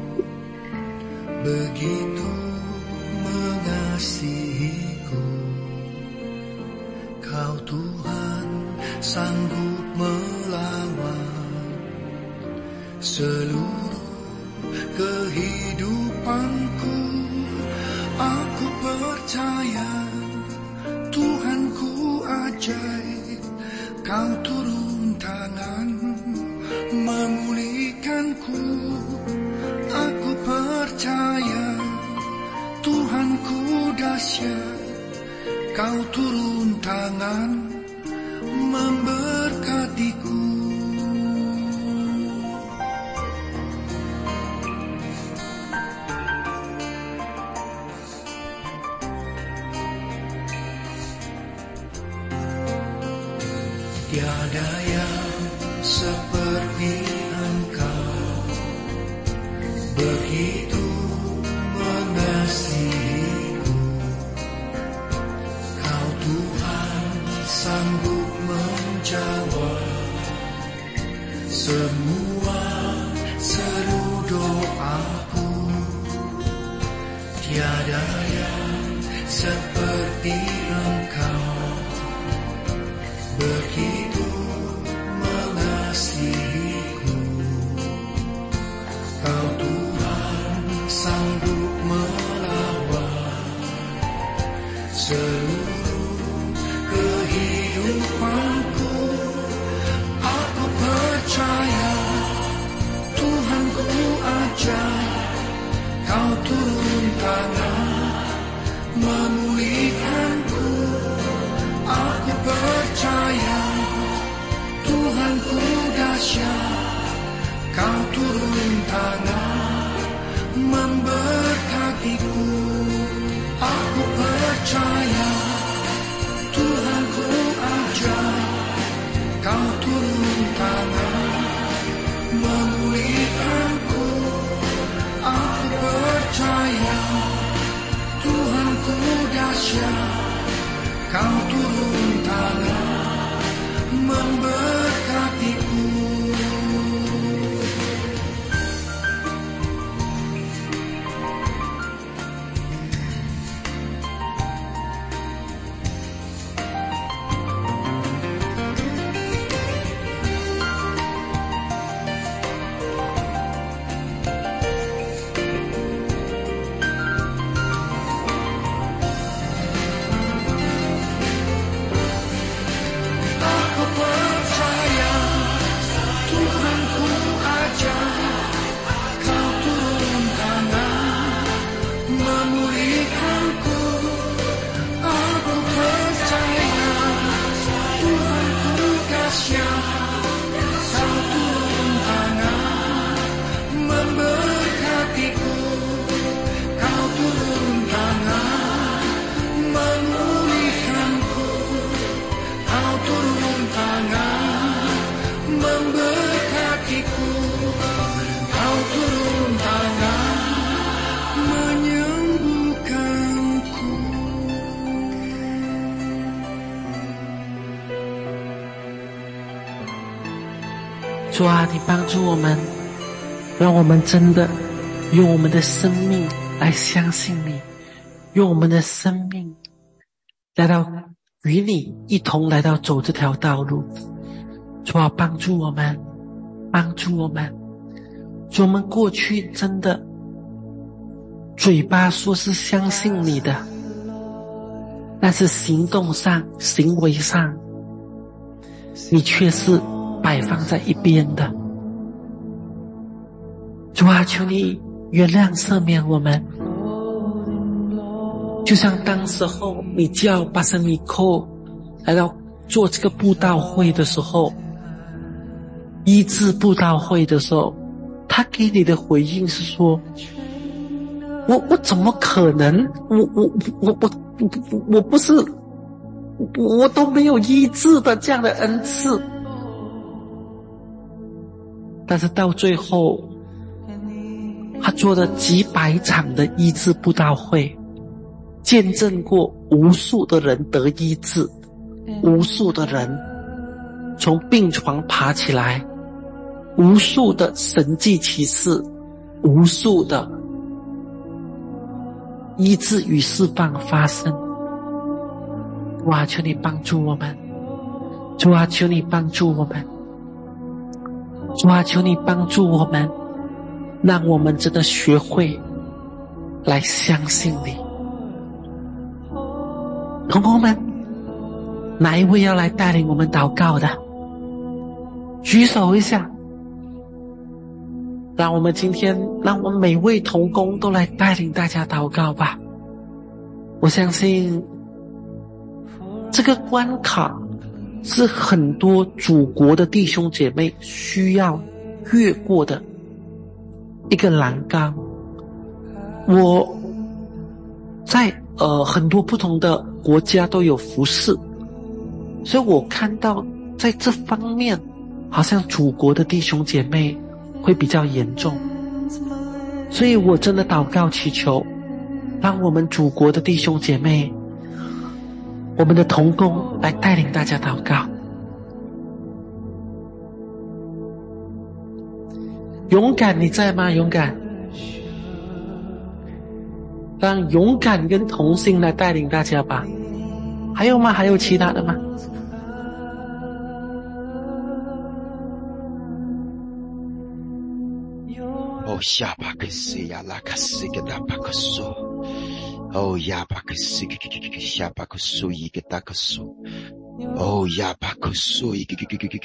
begitu mengasihiku, Kau Tuhan sanggup melawan seluruh kehidupanku. Aku percaya Tuhanku ajaib, Kau turun tangan memulihkanku. Aku percaya Tuhanku dahsyat, Kau turun tangan memberkatiku. Tiada yang seperti engkau begitu mengasihiku, Kau Tuhan sanggup menjawab semua seru doaku. Tiada yang seperti engkau seluruh kehidupanku. Aku percaya Tuhanku ajar Kau turun tangan memulihkanku. Aku percaya Tuhanku dahsyat, Kau turun tangan memberkatiku. Aku percaya Tuhanku ajar Kau turun tangan memulihkanku. Aku percaya Tuhanku dahsyat, Kau turun tangan memberkatiku. 主啊，你帮助我们，让我们真的用我们的生命来相信你，用我们的生命来到与你一同来到走这条道路。主啊，帮助我们，帮助我们。主，我们过去真的嘴巴说是相信你的，但是行动上行为上你却是摆放在一边的。主啊，求你原谅赦免我们，就像当时候你叫巴塞米寇来到做这个布道会的时候，医治布道会的时候，他给你的回应是说，我怎么可能，我不是，我都没有医治的这样的恩赐。但是到最后他做了几百场的医治布道会，见证过无数的人得医治，无数的人从病床爬起来，无数的神迹奇事，无数的医治与释放发生。主啊，求你帮助我们，主啊，求你帮助我们，主啊，求你帮助我们，让我们真的学会来相信你。同工们，哪一位要来带领我们祷告的？举手一下。让我们今天，让我们每位同工都来带领大家祷告吧。我相信这个关卡是很多祖国的弟兄姐妹需要越过的一个栏杆。我在很多不同的国家都有服侍，所以我看到在这方面好像祖国的弟兄姐妹会比较严重，所以我真的祷告祈求，让我们祖国的弟兄姐妹，我们的同工来带领大家祷告。勇敢，你在吗？勇敢，让勇敢跟同心来带领大家吧。还有吗？还有其他的吗？ 哦，下巴克西亚拉卡西格达巴克索， 哦呀巴克斯个下巴克苏一个大克苏，哦呀巴克苏一个，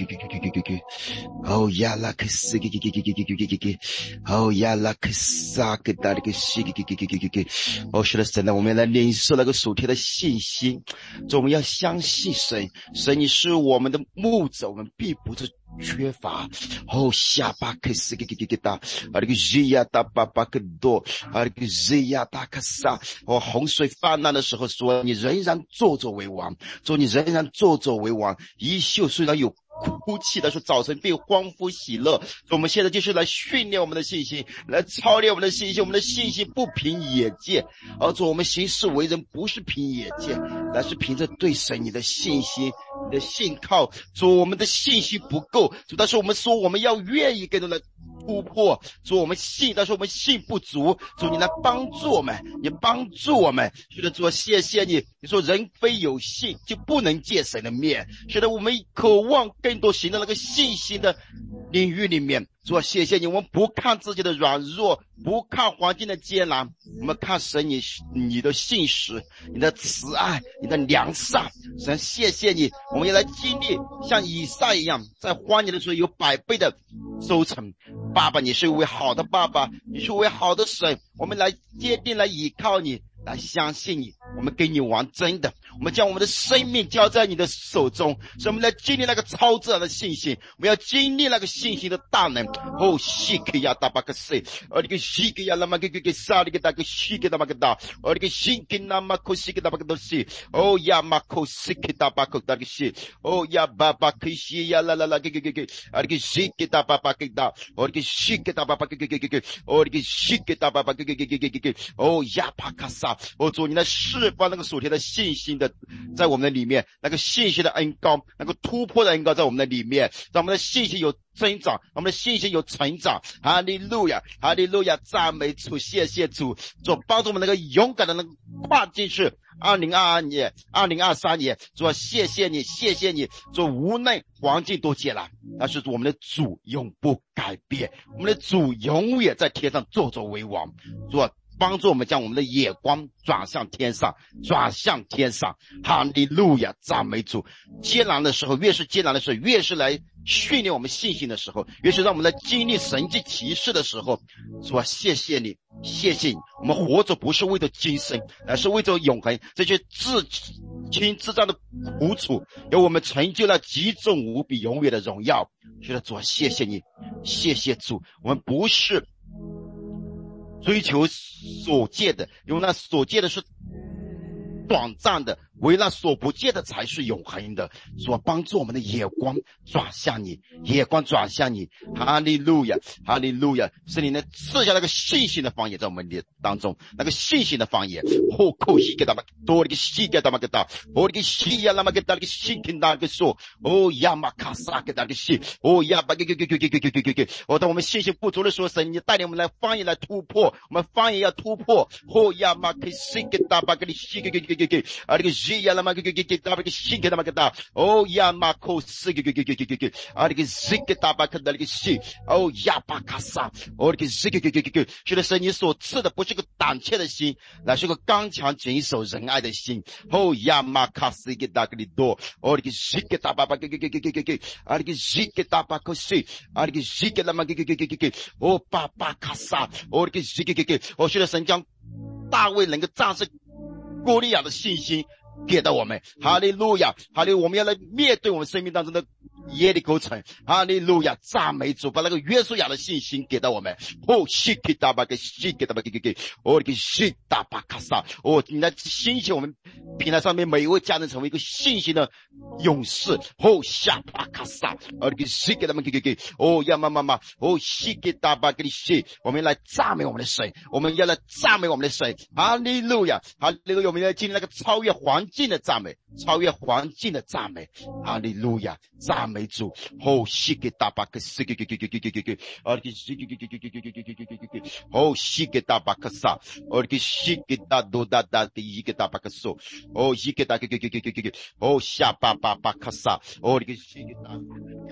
哦呀拉克斯个，哦呀拉克萨个大的个西个，哦是的神呢，我们来领受那个属天的信心，我们要相信神，神你是我们的牧者，我们必不是缺乏。哦下巴克斯个大，啊这个日呀大巴巴克多，啊这个日呀大克萨，哦洪水泛滥的时候说你仍然坐作为王，说你仍然坐作为王，衣袖虽然有哭泣的时候，早晨必欢呼喜乐。我们现在就是来训练我们的信心，来操练我们的信心。我们的信心不凭眼见，而主我们行事为人不是凭眼见，乃是凭着对神你的信心、你的信靠。主我们的信心不够，主但是我们说我们要愿意跟着来突破。主我们信，但是我们信不足。主你来帮助我们，你帮助我们。是的，主谢谢你。你说人非有信就不能见神的面。是的，我们渴望更多行到那个信心的领域里面。主谢谢你，我们不看自己的软弱，不看环境的艰难，我们看神你的信实，你的慈爱，你的良善。神谢谢你，我们要来经历像以撒一样，在荒年的时候有100倍的收成。爸爸，你是一位好的爸爸，你是一位好的神，我们来坚定来依靠你，来相信你，我们跟你玩真的，我们将我们的生命交在你的手中，所以我们来经历那个超自然的信心，我们要经历那个信心的大能。哦，西克亚大巴克塞，这个西克亚拉马克萨里个大个西克大巴克大，这个西克那马克西克大巴克多西，哦呀马克西克大巴克大个西，哦呀巴巴克西呀啦啦啦这个西克大巴巴克大，这个西克大巴巴克哦这个西克大巴巴克哦呀巴卡萨。哦，主你来释放那个属天的信心的在我们的里面，那个信心的恩膏，那个突破的恩膏在我们的里面，让我们的信心有增长，让我们的信心有成长。哈利路亚，哈利路亚，赞美主，谢谢主，主帮助我们那个勇敢的能跨进去2022年、2023年。主谢谢你，谢谢你，主无论环境多艰难，但是我们的主永不改变，我们的主永远在天上坐着为王。主帮助我们将我们的眼光转向天上，转向天上。哈利路亚，赞美主。艰难的时候，越是艰难的时候，越是来训练我们信心的时候，越是让我们来经历神迹奇事的时候。主谢谢你，谢谢你。我们活着不是为了今生，而是为着永恒。这些自轻自重的苦楚，由我们成就了极重无比永远的荣耀。是的，主谢谢你，谢谢主。我们不是追求所见的，因为那所见的是短暂的，为那所不见的才是永恒的。所帮助我们的眼光转向你，眼光转向你。哈利路亚，哈利路亚。是你能赐下那个信心的方言在我们的当中，那个信心的方言。后口西给他们多了个西给他们给他，我个西呀那么给他个西跟那个说，哦呀马卡萨给他个西，哦呀把给。哦，当我们信心不足的时候，神你带领我们来方言来突破，我们方言要突破。哦呀马克西给他把给你西给啊这个西呀那么给他把个西给他们给他，哦呀马克西给啊这个西给他把给那个西，哦呀巴卡萨，哦这个西给，是的神你所赐的不是个胆怯的心，乃是个刚强谨守仁爱的心。哦呀马卡西给他给你多，哦这个西给他把啊这个西给他把个西，啊这个西给他们给，哦巴巴卡萨，哦这个西给，哦是的神将大卫能够战胜歌利亚的信心给到我们。哈利路亚，哈利，我们要来面对我们生命当中的耶利哥城。哈利路亚，赞美主，把那个约书亚的信心给到我们。哦，西给大巴给西给大巴给，哦给西大巴卡萨，哦你来兴起我们平台上面每一位家人成为一个信心的勇士。哦下巴卡萨，哦给西给他们给，哦呀妈，哦西给大巴给西，我们来赞美我们的神，我们要来赞美我们的神。哈利路亚，哈利路亚，我们要经历那个超越环境的赞美，超越环境的赞美。哈利路亚，赞美主。哦西给大巴给西给，哦给西给，哦西给大巴克萨，哦给西给大多大给一个大巴克索，哦一个大给，哦下巴巴巴克萨，哦给西给大。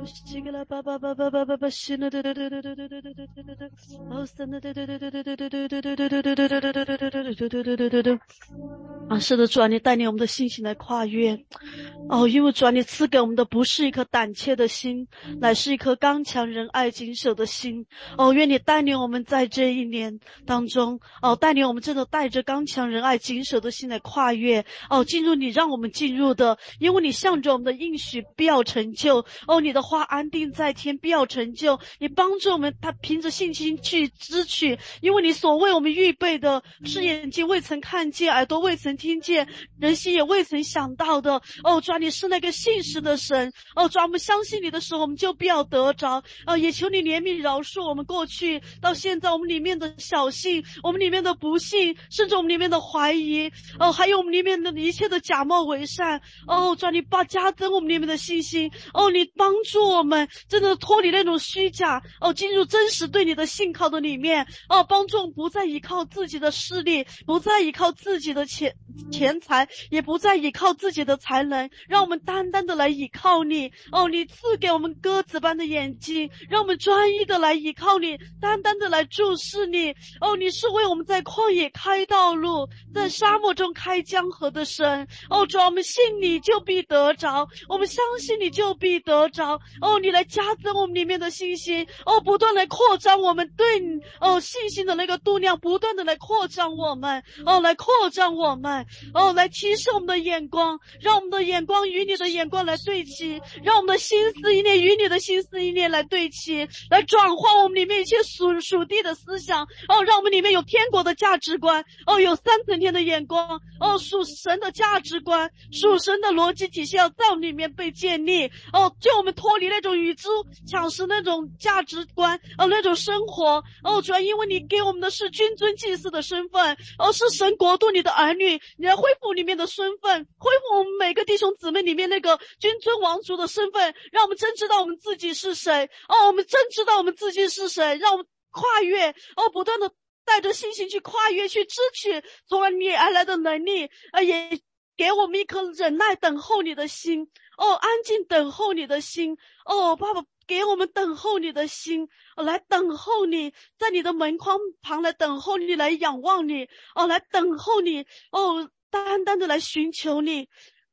是的，主啊，你带领我们的信心来跨越。因为主啊，你赐给我们的不是一颗胆怯的心，乃是一颗刚强仁爱谨守的心。愿你带领我们在这一年当中，带领我们真的带着刚强仁爱谨守的心来跨越，进入你让我们进入的，因为你向着我们的应许必要成就。你的话安定在天，必要成就。你帮助我们，他凭着信心去支取，因为你所为我们预备的是眼睛未曾看见，耳朵未曾听见，人心也未曾想到的。主啊，你是那个信实的神。主啊，我们相信你的时候，我们就必要得着。也求你怜悯饶恕我们过去到现在我们里面的小信，我们里面的不信，甚至我们里面的怀疑，还有我们里面的一切的假冒伪善。主啊，你加增我们里面的信心。你帮助我们真的脱离那种虚假，进入真实对你的信靠的里面。帮助我们不再依靠自己的势力，不再依靠自己的钱财，也不再依靠自己的才能，让我们单单的来依靠你。你赐给我们鸽子般的眼睛，让我们专一的来依靠你，单单的来注视你。你是为我们在旷野开道路，在沙漠中开江河的神。主啊，我们信你就必得着，我们相信你就必得着。你来加增我们里面的信心，不断来扩张我们对你信心的那个度量，不断的来扩张我们，来扩张我们，来提升我们的眼光，让我们的眼光与你的眼光来对齐，让我们的心思意念与你的心思意念来对齐，来转化我们里面一切属地的思想。让我们里面有天国的价值观，有三层天的眼光，属神的价值观，属神的逻辑体系要在我们里面被建立。就我们脱离那种与之抢食那种价值观，那种生活。主要因为你给我们的是君尊祭司的身份，是神国度你的儿女，你来恢复里面的身份，恢复我们每个弟兄姊妹里面那个君尊王族的身份，让我们真知道我们自己是谁。我们真知道我们自己是谁，让我们跨越，不断的带着信心去跨越，去支取从你而来的能力，也给我们一颗忍耐等候你的心，安静等候你的心。爸爸，给我们等候你的心，来等候你，在你的门框旁来等候你，来仰望你，来等候你，单单的来寻求你。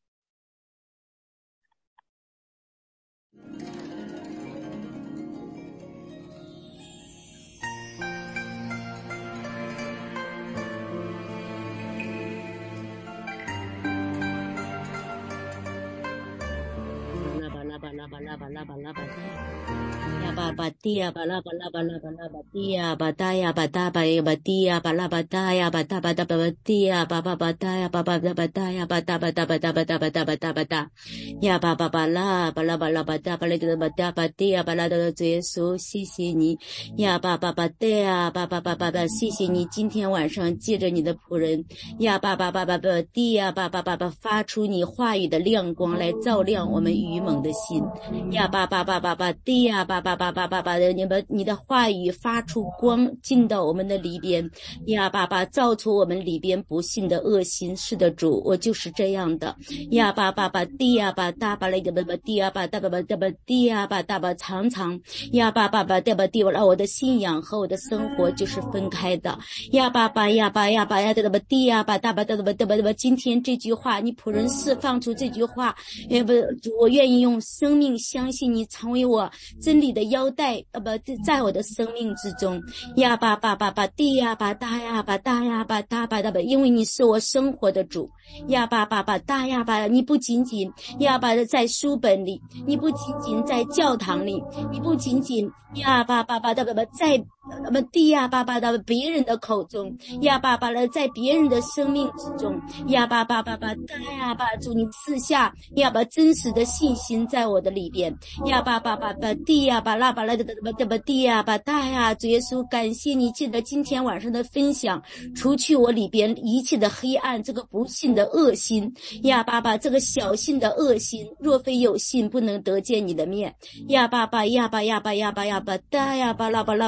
呀巴巴蒂呀巴拉巴拉巴拉巴拉巴蒂呀巴达呀巴达巴呀巴蒂呀巴拉巴达呀巴达巴达巴巴蒂呀巴巴巴达呀巴巴达巴达呀巴达巴达巴达巴达巴达巴达巴达呀巴巴巴拉巴拉巴拉巴达巴拉的巴达巴蒂呀巴拉的主耶稣，谢谢你呀巴巴巴的呀巴巴巴巴巴，谢谢你今天晚上借着你的仆人呀巴巴巴巴巴蒂呀巴巴巴巴发出你话语的亮光来照亮我们愚蒙的心呀巴巴巴巴巴蒂呀巴巴巴巴巴巴的你的话语发出光进到我们的里边呀巴巴照出我们里边不信的恶心。是的主，我就是这样的呀巴巴巴蒂呀巴大巴来的巴巴蒂呀巴大巴巴大巴蒂呀巴大巴常常呀巴巴巴大巴蒂，我的信仰和我的生活就是分开的呀巴巴呀巴呀巴呀大巴蒂呀巴大巴大巴大巴大巴。今天这句话你仆人释放出这句话，我愿意用生命相信你成为我真理的腰带，在我的生命之中呀巴巴巴巴蒂呀巴大呀巴大呀巴大巴大巴，因为你是我生活的主呀巴巴巴大呀巴，你不仅仅呀巴在书本里，你不仅仅在教堂里，你不仅仅呀巴巴巴的在地呀巴巴的别人的口中呀巴巴的在别人的生命之中呀巴巴巴巴大呀巴，主你赐下呀巴真实的信心在我的里边呀巴巴巴巴地呀巴拉巴拉的地呀巴大呀，主耶稣感谢你借着今天晚上的分享，除去我里边一切的黑暗，这个不信的恶心呀巴巴，这个小信的恶心，若非有信不能得见你的面呀巴巴呀巴呀巴呀巴呀巴大呀巴拉巴拉巴拉巴拉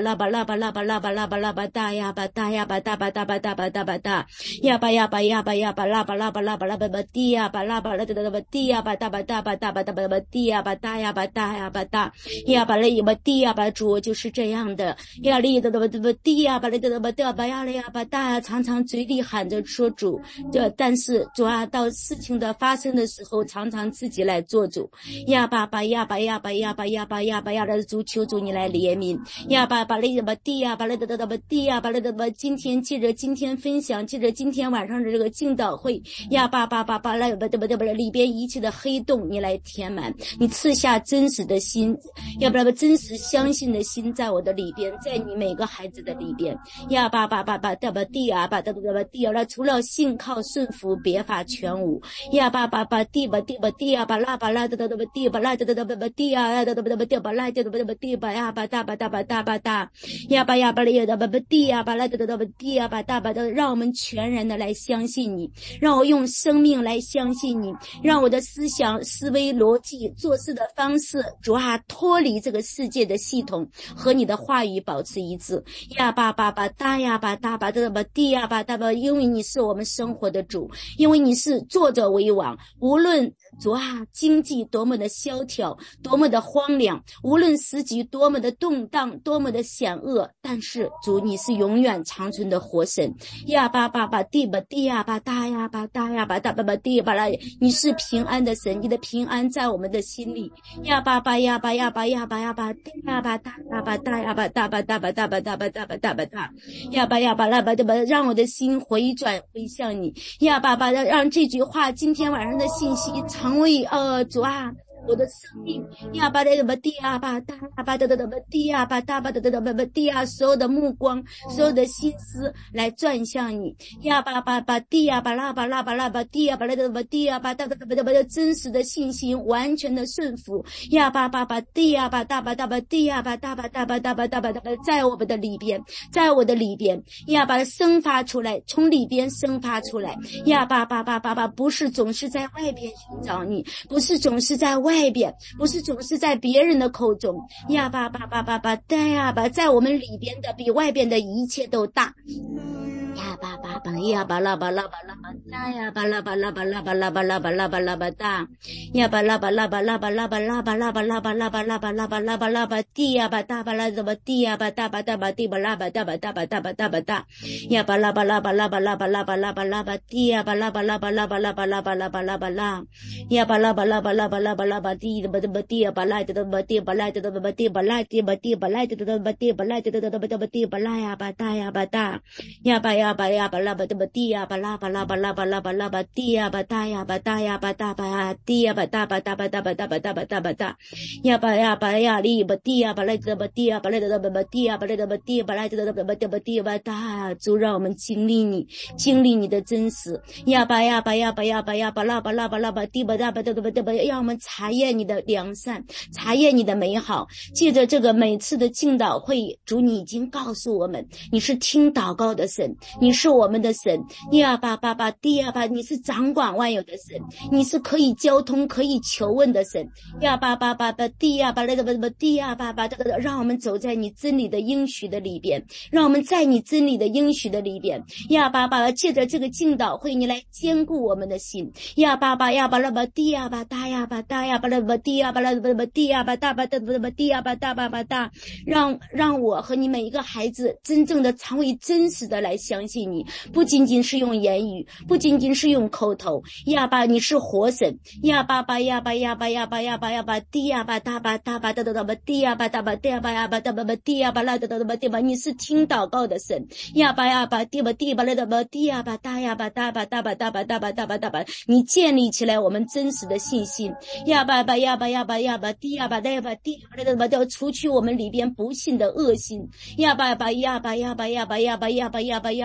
拉巴拉巴拉巴拉巴拉巴拉巴大呀巴大呀巴大巴大巴大巴大巴大呀巴呀巴呀巴呀巴拉巴拉巴拉巴拉巴巴地呀巴拉巴拉的巴地呀巴大巴大巴大巴大巴巴地呀巴大呀巴大呀巴大呀巴勒巴地呀巴主就是这样的呀哩的巴地呀巴勒的巴的巴呀勒呀巴大呀，常常嘴里喊着说主，但是主啊，到事情的发生的时候，常常自己来做主。呀巴巴呀巴呀巴呀巴呀巴呀巴呀的主，求主你来怜悯。呀巴巴勒的巴地呀巴勒的巴地呀巴勒的巴，今天借着今天分享，借着今天晚上的这个敬祷会，呀巴巴巴巴来巴里边一切的黑洞你来填满，你赐下真实的心，要不然真实相信的心在我的里边，在你每个孩子的里边。呀巴巴巴巴的巴地呀巴的巴地呀，除了信靠顺服，别法全无。呀巴巴巴地巴地巴地呀巴拉巴拉的巴地巴拉的巴地呀的巴地巴拉的巴地巴呀巴大巴大巴大巴大呀巴呀巴勒的巴地呀巴拉的巴地呀巴大巴的，让我们全然的来相信你，让我用生命来相信你，让我的思想思维逻辑做事的方式主啊脱离这个世界的系统，和你的话语保持一致。呀巴巴巴大呀巴大巴的巴地呀巴大巴，因为你是我们生活的主，因为你是作者为王，无论主啊经济多么的萧条，多么的荒凉，无论时局多么的动荡，多么的险恶，但是主你是永远长存的活神。呀巴巴巴地巴地呀巴大呀巴大呀巴大巴巴地巴拉，你是平安的神，你的平安在我们的心里。呀巴巴呀巴呀巴呀巴呀巴地呀巴大呀巴大呀巴大巴大巴大巴大巴大巴大巴大呀巴呀巴拉巴的巴，让我的心回转回向你。呀巴巴，让这句话今天晚上的信息成为主啊我的生命呀巴的巴地呀巴大呀巴的巴地呀巴大巴的巴地呀，所有的目光所有的心思来转向你。呀巴巴巴地呀巴拉巴拉巴拉巴地呀巴拉的巴地呀巴大的巴的真实的信心，完全的顺服。呀巴巴巴地呀巴大巴大巴地呀巴大巴大巴大巴大巴大巴，在我们的里边，在我的里边呀把它生发出来，从里边生发出来。呀巴巴巴巴巴，不是总是在外边寻找你，不是总是在外边，不是总是在别人的口中。呀巴巴巴巴巴的呀巴，在我们里边的比外边的一切都大。呀巴巴巴呀巴拉巴拉巴拉巴大呀巴拉巴拉巴拉巴拉巴拉巴拉巴拉巴大呀巴拉巴拉巴拉巴拉巴拉巴拉巴拉巴拉巴拉巴拉巴拉巴拉巴地呀巴大巴拉的巴地呀巴大巴大巴地巴拉巴大巴大巴大巴大巴大呀巴拉巴拉巴拉巴拉巴拉巴拉巴拉巴地呀巴拉巴拉巴拉巴拉巴拉巴拉巴拉巴拉呀巴拉巴拉巴拉巴拉巴拉巴地的巴的巴地呀巴拉的巴地巴拉的巴地巴拉的巴地巴拉的巴地巴拉的巴地巴拉呀巴大呀巴大呀巴呀巴呀巴拉巴的巴地呀巴拉巴拉巴拉巴拉巴拉巴地呀巴大呀巴大呀巴大巴地呀巴大巴大巴大巴大巴大巴大巴大呀巴呀巴呀哩巴地呀巴来的巴地呀巴来的巴地呀巴来的巴地巴来的巴地巴大，主让我们经历你，经历你的真实。呀巴呀巴呀巴呀巴呀巴拉巴拉巴拉巴地巴大巴的巴巴，让我们查验你的良善，查验你的美好。借着这个每次的敬祷会，主你已经告诉我们，你是听祷告的神，你是我们的神。呀巴巴巴地呀巴，你是掌管万有的神，你是可以交通可以求问的神。呀巴巴巴巴地呀巴来的巴地呀巴巴，让我们走在你真理的应许的里边，让我们在你真理的应许的里边。呀巴巴，借着这个敬祷会，你来坚固我们的心。呀巴巴呀巴拉巴地呀巴大呀巴大呀巴拉巴地呀巴拉巴地呀巴大巴大巴地呀巴大巴巴大，让我和你每一个孩子真正的成为真实的来相信你，不仅仅是用言语，不仅仅是用口头。呀巴，你是活神。呀巴巴呀巴呀巴呀巴呀巴呀巴地呀巴大巴大巴的巴地呀巴大巴地呀巴呀巴大巴地呀巴拉的巴地巴，你是听祷告的神。呀巴呀巴地巴地巴来的巴地呀巴大呀巴大巴大巴大巴大巴大巴大巴，你建立起来我们真实的信心。呀巴巴呀巴呀巴呀巴地呀巴来巴地巴来的巴，要除去我们里边不信的恶心。呀巴巴呀巴呀巴呀巴呀巴呀巴呀巴呀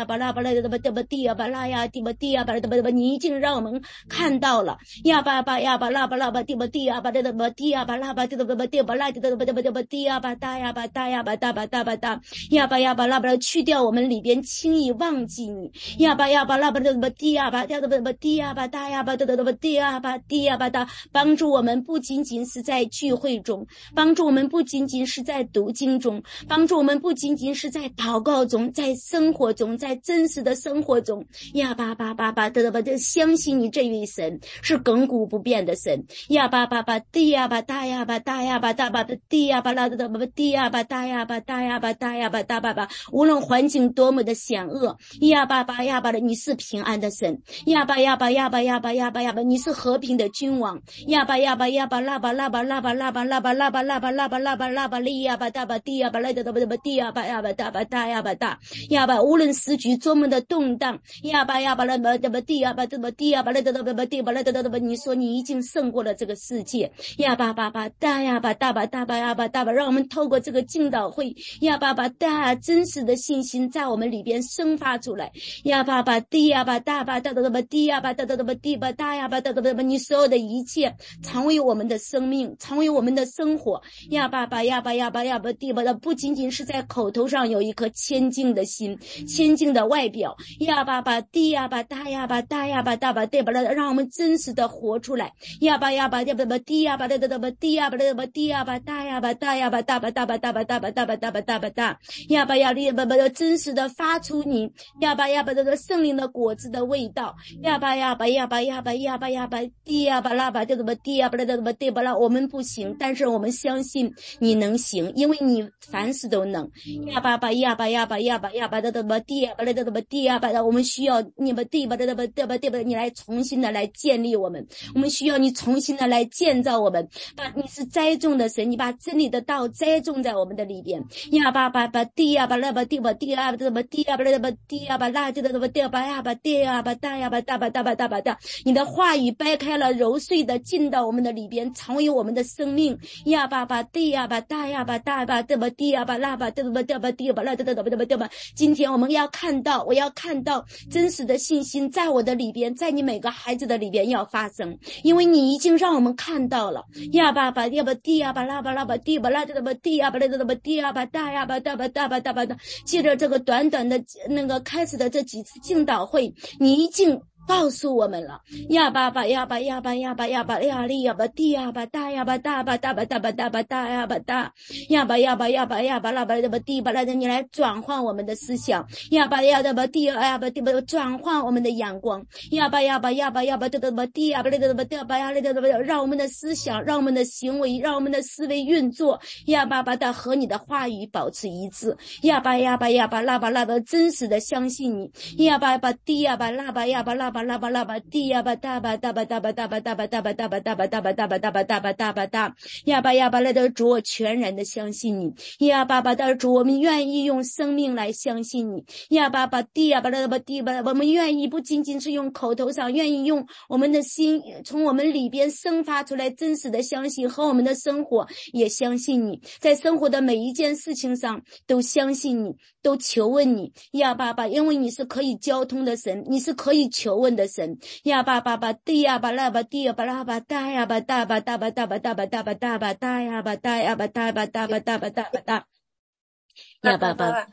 呀巴拉巴拉的巴的巴地呀巴拉呀地巴地呀巴拉的巴你已经让我们看到了呀巴巴呀巴拉巴拉巴地巴地呀巴的巴地呀巴拉巴的巴地巴拉的巴的巴地呀巴大呀巴大呀巴大巴大巴大呀巴呀巴拉巴拉去掉我们里边轻易忘记你呀巴呀巴拉巴的巴地呀巴的巴地呀巴大呀巴的巴地呀巴地呀巴大帮助我们不仅仅是在聚会中，帮助我们不仅仅是在读经中，帮助我们不仅仅是在祷告中，在生活中，在真实的生活中呀巴巴巴巴的巴的相信你这位神是亘古不变的神呀巴巴巴地呀巴大呀巴大呀巴大巴的地呀巴拉的巴地呀巴大呀巴大呀巴大呀巴大巴巴无论环境多么的险恶呀巴巴呀巴的你是平安的神呀巴呀巴呀巴呀巴呀巴呀巴你是和平的君王呀巴呀巴呀巴拉巴拉巴拉巴拉巴拉巴拉巴拉巴拉巴拉巴拉巴利呀巴大巴地呀巴来的巴地呀巴呀巴大巴大呀巴大呀巴无论时局多么的动荡呀巴呀巴拉巴地呀巴地呀巴来的巴地巴来的巴你说你已经胜过了这个世界呀巴巴巴大呀巴大巴大巴呀巴大巴让我们透过这个敬祷会呀巴巴大真实的信心在我们里边生发出来呀巴巴地呀巴大巴大的巴地呀巴大的巴地巴大呀巴大的巴你所有的一切成为我们的生命成为我们的生活呀巴巴呀巴呀巴呀巴地巴的不仅仅是在口头上有一颗谦敬的心谦敬的外表呀巴巴地呀巴大呀巴大呀巴大巴地巴让我们真实的活出来呀巴呀巴呀巴地呀巴的巴地呀巴的巴地呀巴大呀巴大呀巴大巴大巴大巴大巴大巴大巴大巴大呀巴呀巴巴真实的发出你呀巴呀巴的圣灵的果子的味道呀巴呀巴呀巴呀巴呀巴呀巴地呀巴拉巴的巴地呀巴的巴地巴拉我们不行但是我们相信你能行因为你凡事都能呀巴巴呀巴呀巴呀巴呀巴的巴地呀巴的巴地呀巴我们需要你巴地巴的巴的巴地巴你来重新的来建立我们我们需要你重新的来建造我们把你是栽种的神你把真理的道栽种在我们的里边呀巴巴巴地呀巴拉巴地巴地呀巴的巴地呀巴的巴地呀巴拉的巴地巴呀巴地呀巴大呀巴大巴大巴大巴大你的话语掰开了揉碎的进到我们的里边成为我们的生命呀巴巴地呀巴大呀巴大巴的巴地呀巴拉巴的巴的巴地巴拉的巴的巴的巴今天我们要看到我要看到真实的信心在我的里边在你每个孩子的里边要发生因为你已经让我们看到了呀巴巴呀巴地呀巴拉巴拉巴地巴拉的巴地呀巴拉的巴地呀巴大呀巴大巴大巴大巴的借着这个短短的那个开始的这几次敬祷会你已经告诉我们了呀巴巴呀巴呀巴呀巴呀巴呀利呀巴地呀巴大呀巴大巴大巴大巴大巴大呀巴大呀巴呀巴呀巴呀巴拉巴的巴地巴拉的你来转换我们的思想呀巴呀的巴地呀巴地巴转换我们的眼光呀巴呀巴呀巴呀巴的巴地呀巴的巴的巴呀的巴让我们的思想让我们的行为让我们的思维运作呀巴巴的和你的话语保持一致呀巴呀巴呀巴拉巴拉巴真实的相信你呀巴巴地呀巴拉巴呀巴拉巴拉巴拉巴地呀巴大巴大巴大巴大巴大巴大巴大巴大巴大巴大巴大巴大巴大巴大呀巴呀巴来的主我全然的相信你呀巴巴的主我们愿意用生命来相信你呀巴巴地呀巴来的巴地巴我们愿意不仅仅是用口头上愿意用我们的心从我们里边生发出来真实的相信和我们的生活也相信你在生活的每一件事情上都相信你都求问你呀巴巴因为你是可以交通的神你是可以求问的神呀巴巴巴地呀巴拉巴地呀巴拉巴大呀巴大巴大巴大巴大巴大巴大巴大呀巴大呀巴大巴大巴大巴大巴大呀巴巴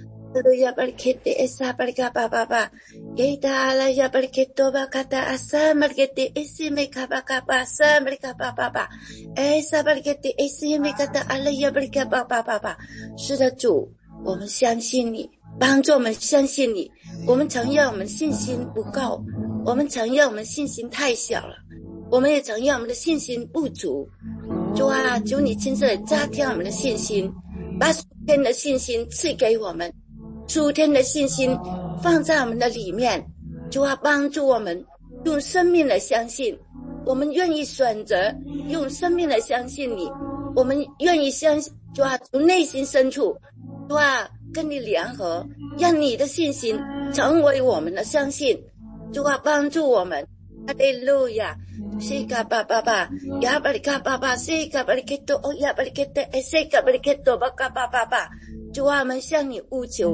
Ya barkete esa barka baba ba Geita la ya barketo ba kata asa markete ese me kaba kaba sa marka baba ba esa barkete ese me kata ala ya barka baba baba 是的主我们相信你帮助我们相信你我们承认我们信心不够我们承认我们信心太小了我们也承认我们的信心不足主啊求你亲自加添我们的信心把属天的信心赐给我们属天的信心放在我们的里面主啊帮助我们用生命来相信我们愿意选择用生命来相信你我们愿意相信主啊从内心深处主啊跟你联合让你的信心成为我们的相信主啊帮助我们哈利路亚西卡巴巴巴亚巴里卡巴巴西卡巴里克多亚巴里克特西卡巴里克多巴卡巴巴巴主啊我们向你呼求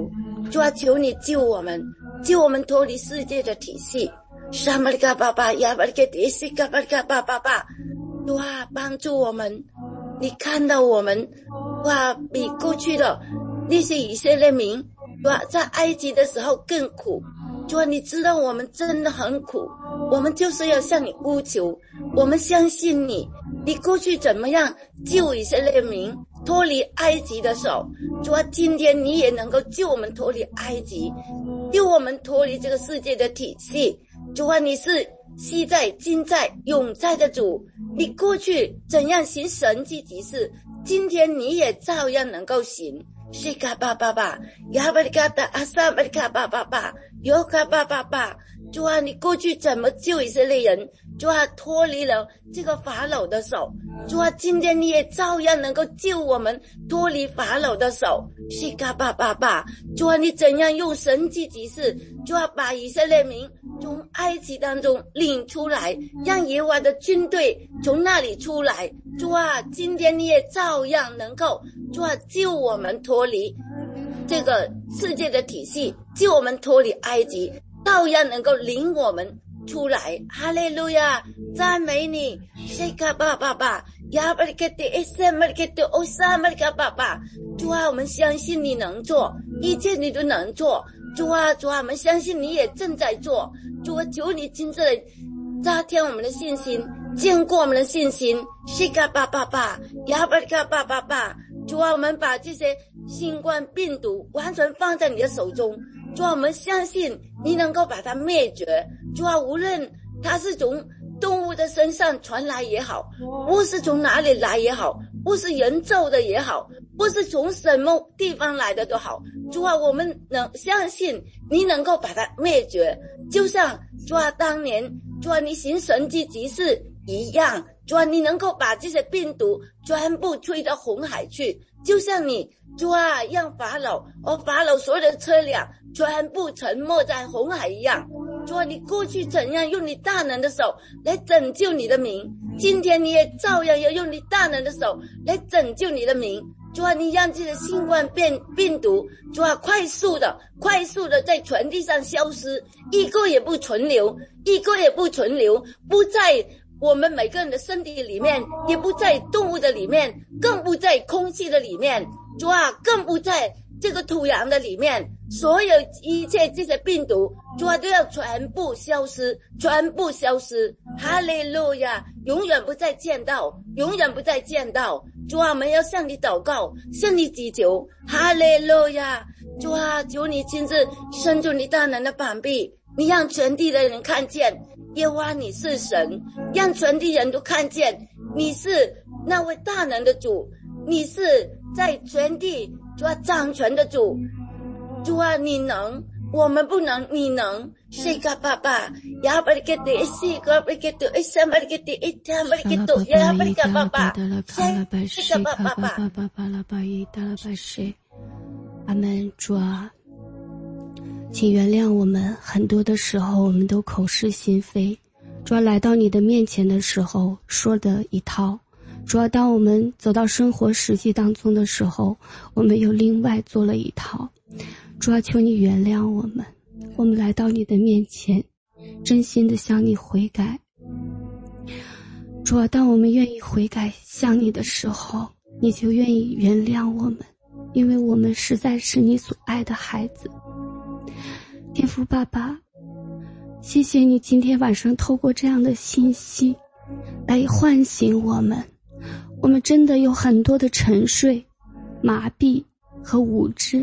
主啊，求你救我们，救我们脱离世界的体系。沙玛利嘎巴巴亚巴利嘎迪西嘎巴利嘎巴巴巴，主啊，帮助我们。你看到我们，哇，比过去的那些以色列民，哇，在埃及的时候更苦。主啊，你知道我们真的很苦，我们就是要向你呼求，我们相信你，你过去怎么样救以色列民脱离埃及的手，主啊，今天你也能够救我们脱离埃及，救我们脱离这个世界的体系。主啊，你是昔在今在永在的主，你过去怎样行神迹奇事，今天你也照样能够行。西嘎巴巴巴亚巴里嘎达阿萨巴里嘎巴巴巴尤嘎巴巴巴，主啊，你过去怎么救以色列人，主啊，脱离了这个法老的手，主啊，今天你也照样能够救我们脱离法老的手。西嘎巴巴巴，主啊，你怎样用神迹奇事，主啊，把以色列民从埃及当中领出来，让耶和华的军队从那里出来。主啊，今天你也照样能够，主啊，救我们脱离这个世界的体系，救我们脱离埃及，照样能够领我们出来。哈利路亚，赞美你。西嘎巴巴巴亚巴里嘎迪伊塞马里嘎迪欧萨马里嘎巴巴，主啊，我们相信你能做，一切你都能做。主啊，主啊，我们相信你也正在做。主啊，求你亲自加添我们的信心，坚固我们的信心。西嘎巴巴巴亚巴里嘎巴巴巴，主啊，我们把这些新冠病毒完全放在你的手中。主啊，我们相信你能够把它灭绝。主啊，无论它是从动物的身上传来也好，或是从哪里来也好，或是人造的也好，或是从什么地方来的都好，主啊，我们能相信你能够把它灭绝，就像主啊当年主啊你行神迹奇事一样。主啊，你能够把这些病毒全部吹到红海去，就像你主啊让法老所有的车辆全部沉没在红海一样。主啊，你过去怎样用你大能的手来拯救你的民，今天你也照样要用你大能的手来拯救你的民。主啊，你让这些新冠病毒，主啊，快速的在全地上消失，一个也不存留，不在我们每个人的身体里面，也不在动物的里面，更不在空气的里面，主啊，更不在这个土壤的里面，所有一切这些病毒，主啊，都要全部消失。哈利路亚，永远不再见到。主啊，我们要向你祷告，向你祈求。哈利路亚，主啊，求你亲自伸出你大能的膀臂，你让全地的人看见耶和华你是神，让全地人都看见你是那位大能的主，你是在全地主啊掌权的主。主啊，你能，我们不能，你能。西嘎巴巴亚巴里嘎迪西嘎巴里嘎迪伊萨巴里嘎迪伊塔巴里嘎多亚巴里嘎巴巴西嘎巴巴巴。 阿们。主啊，请原谅我们，很多的时候我们都口是心非。主啊，来到你的面前的时候说的一套，主啊，当我们走到生活实际当中的时候，我们又另外做了一套。主啊，求你原谅我们，我们来到你的面前，真心的向你悔改。主啊，当我们愿意悔改向你的时候，你就愿意原谅我们，因为我们实在是你所爱的孩子。天父爸爸，谢谢你今天晚上透过这样的信息来唤醒我们。我们真的有很多的沉睡、麻痹和无知。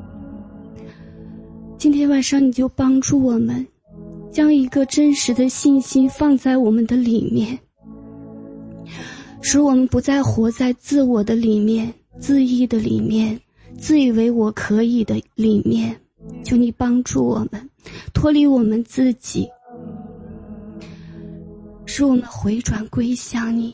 今天晚上你就帮助我们，将一个真实的信心放在我们的里面，使我们不再活在自我的里面、自义的里面、自以为我可以的里面。求你帮助我们脱离我们自己，使我们回转归向你。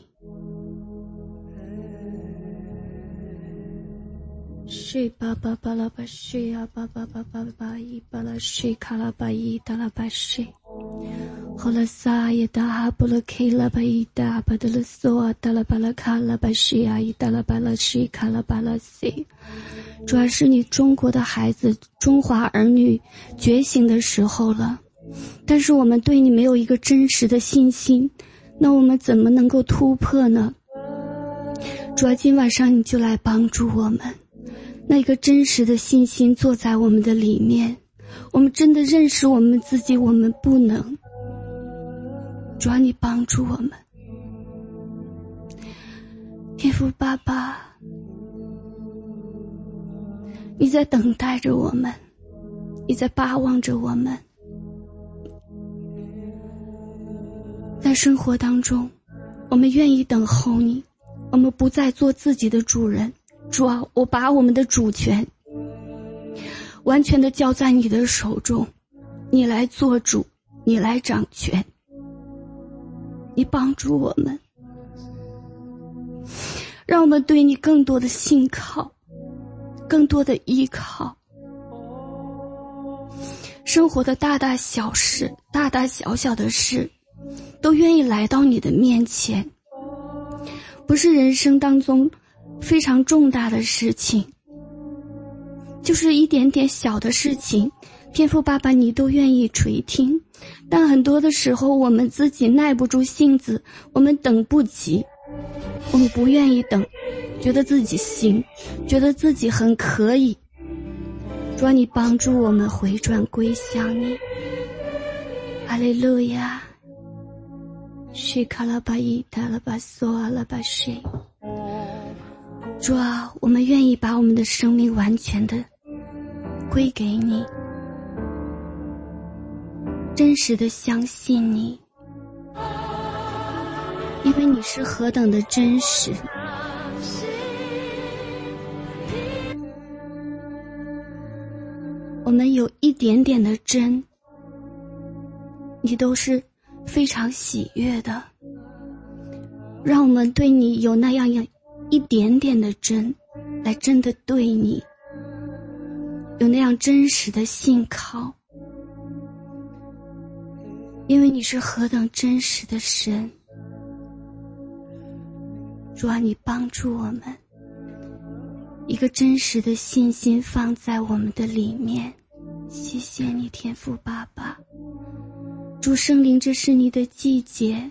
谁巴巴巴拉巴谁呀巴巴巴巴巴伊巴拉谁卡拉巴伊达拉巴谁。好后了撒也达哈布了 K 了巴伊达巴德了索达了巴拉卡了巴西亚伊达了巴拉西卡了巴拉西。主要是你中国的孩子，中华儿女觉醒的时候了，但是我们对你没有一个真实的信心，那我们怎么能够突破呢？主要今晚上你就来帮助我们，那个真实的信心坐在我们的里面，我们真的认识我们自己，我们不能。主要你帮助我们。天父爸爸，你在等待着我们，你在巴望着我们。在生活当中，我们愿意等候你，我们不再做自己的主人。主啊，我把我们的主权完全的交在你的手中，你来做主，你来掌权，你帮助我们，让我们对你更多的信靠，更多的依靠。生活的大大小事，大大小小的事，都愿意来到你的面前。不是人生当中非常重大的事情，就是一点点小的事情，天父爸爸你都愿意垂听。但很多的时候我们自己耐不住性子，我们等不及，我们不愿意等，觉得自己行，觉得自己很可以。主啊，你帮助我们回转归向你。哈利路亚。西卡拉巴伊达拉巴索阿拉巴西。主啊，我们愿意把我们的生命完全的归给你，真实的相信你，因为你是何等的真实。我们有一点点的真，你都是非常喜悦的，让我们对你有那样一点点的真，来真的对你有那样真实的信靠，因为你是何等真实的神。主啊，你帮助我们一个真实的信心放在我们的里面。谢谢你天父爸爸。主圣灵，这是你的季节，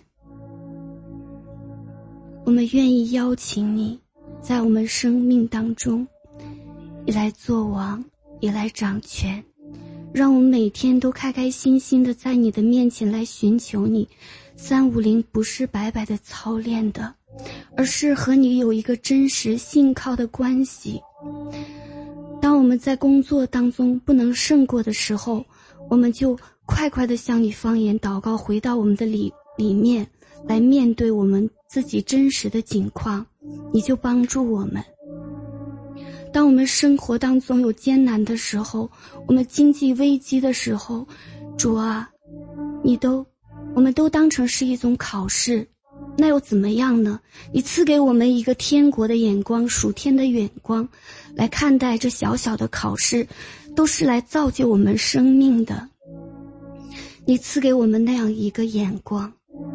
我们愿意邀请你在我们生命当中也来做王，也来掌权，让我们每天都开开心心的在你的面前来寻求你。350不是白白的操练的，而是和你有一个真实信靠的关系。当我们在工作当中不能胜过的时候，我们就快快地向你方言祷告，回到我们的里面来面对我们自己真实的境况，你就帮助我们。当我们生活当中有艰难的时候，我们经济危机的时候，主啊，我们都当成是一种考试，那又怎么样呢？你赐给我们一个天国的眼光，属天的眼光，来看待这小小的考试，都是来造就我们生命的。你赐给我们那样一个眼光，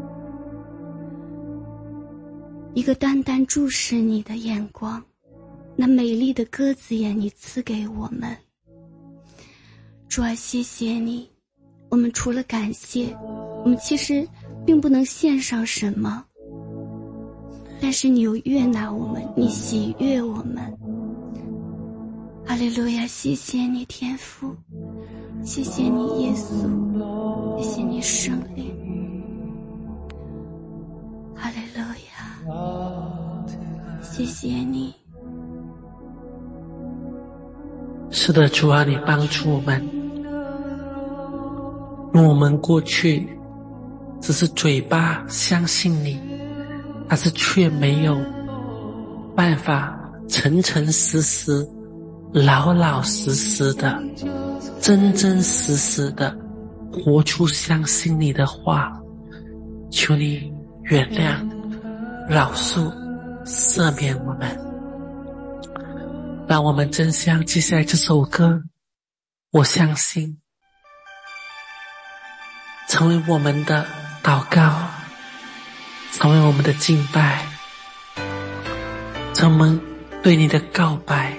一个单单注视你的眼光，那美丽的鸽子眼你赐给我们。主啊，谢谢你。我们除了感谢，我们其实并不能献上什么，但是你又悦纳我们，你喜悦我们。哈利路亚，谢谢你天父，谢谢你耶稣，谢谢你圣灵。哈利路亚，谢谢你。 是的，主啊，你帮助我们。若我们过去只是嘴巴相信你，但是却没有办法诚诚实实、老老实实的、真真实实的活出相信你的话，求你原谅、饶恕、赦免我们，让我们真像接下来这首歌，我相信成成为我们的祷告，成为我们的敬拜，成为我们对你的告白。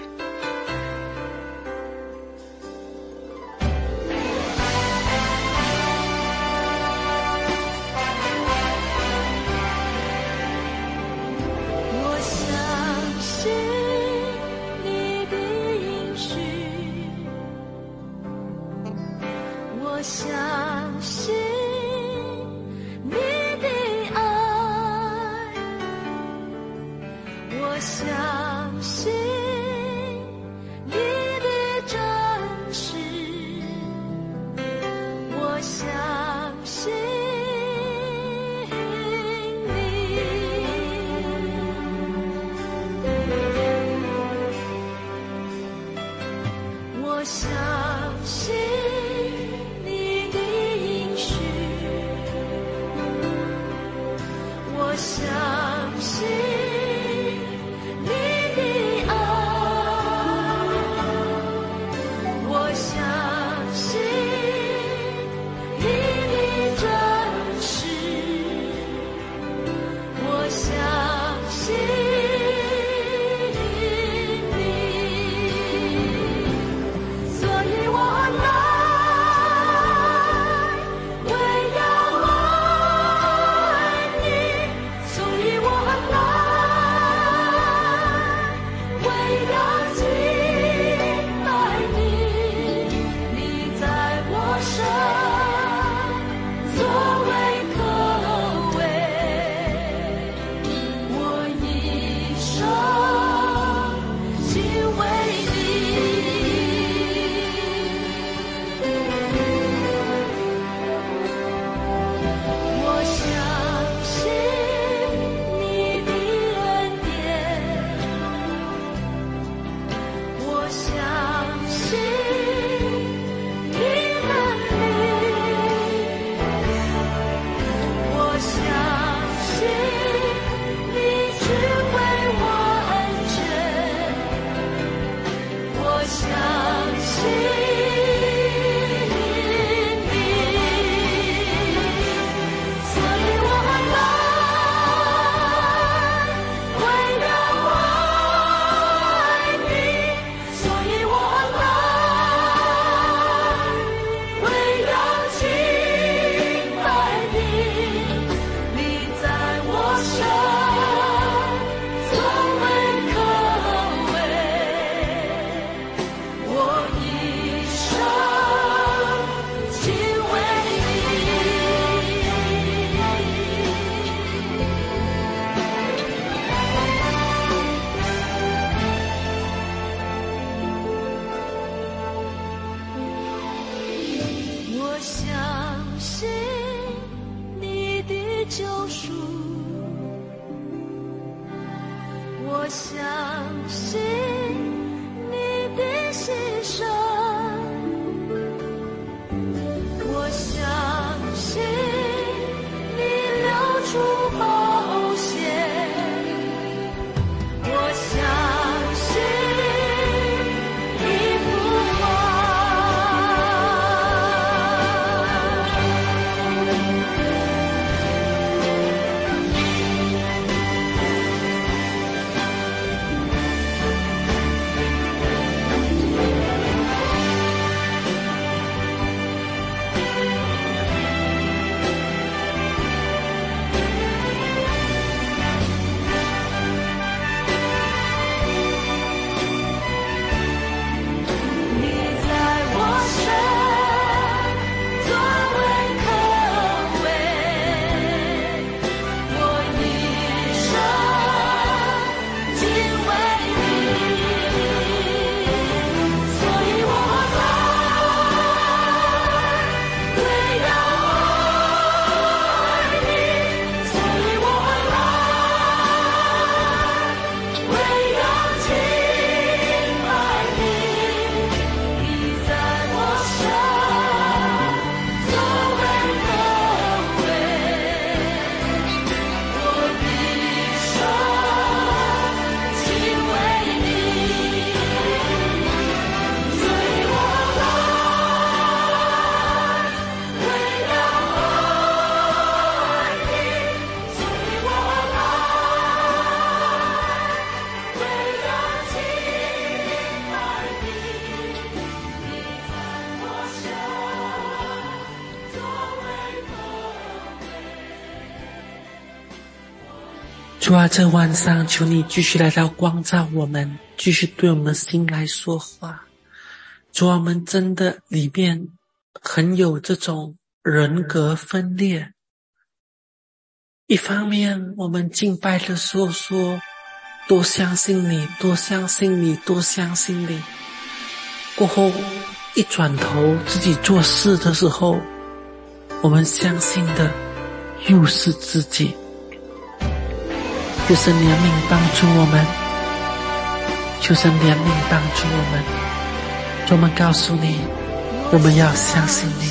主啊，这晚上求你继续来到光照我们，继续对我们的心来说话。主啊，我们真的里面很有这种人格分裂。一方面我们敬拜的时候说多相信你，多相信你，多相信你，过后一转头自己做事的时候，我们相信的又是自己。求神怜悯帮助我们，求神怜悯帮助我们。我们告诉你，我们要相信你。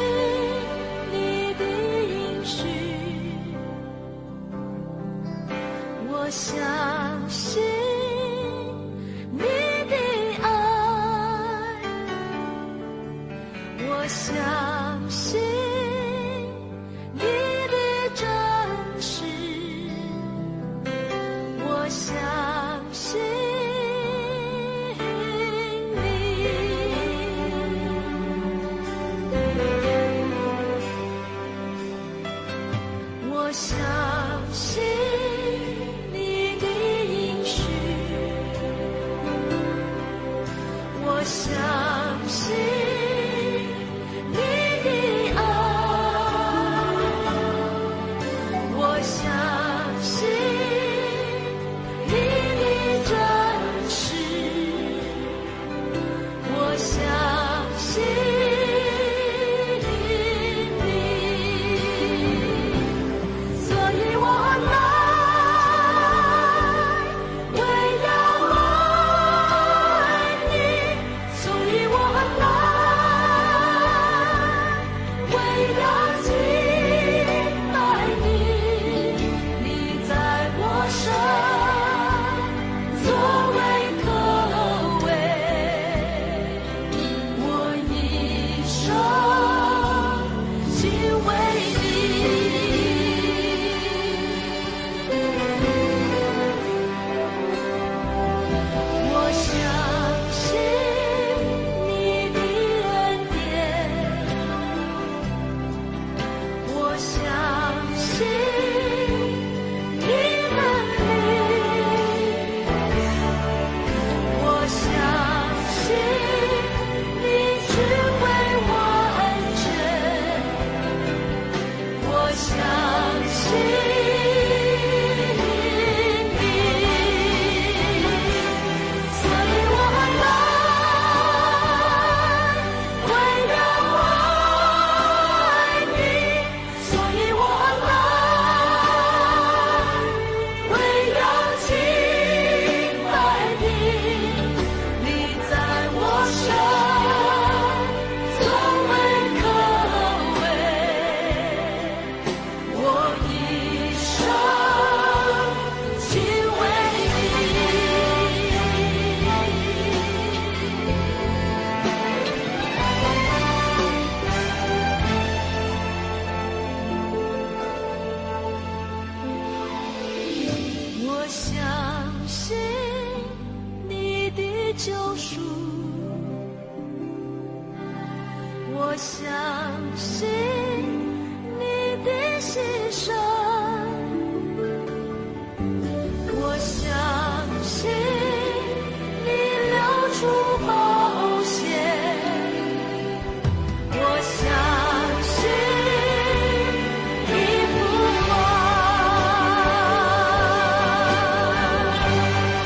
我相信你的爱，我相信你的真实，我相信我相信你的应许，我相信你的爱，我相信你的真实，我相信我相信你的牺牲，我相信你流出宝血，我相信你复活，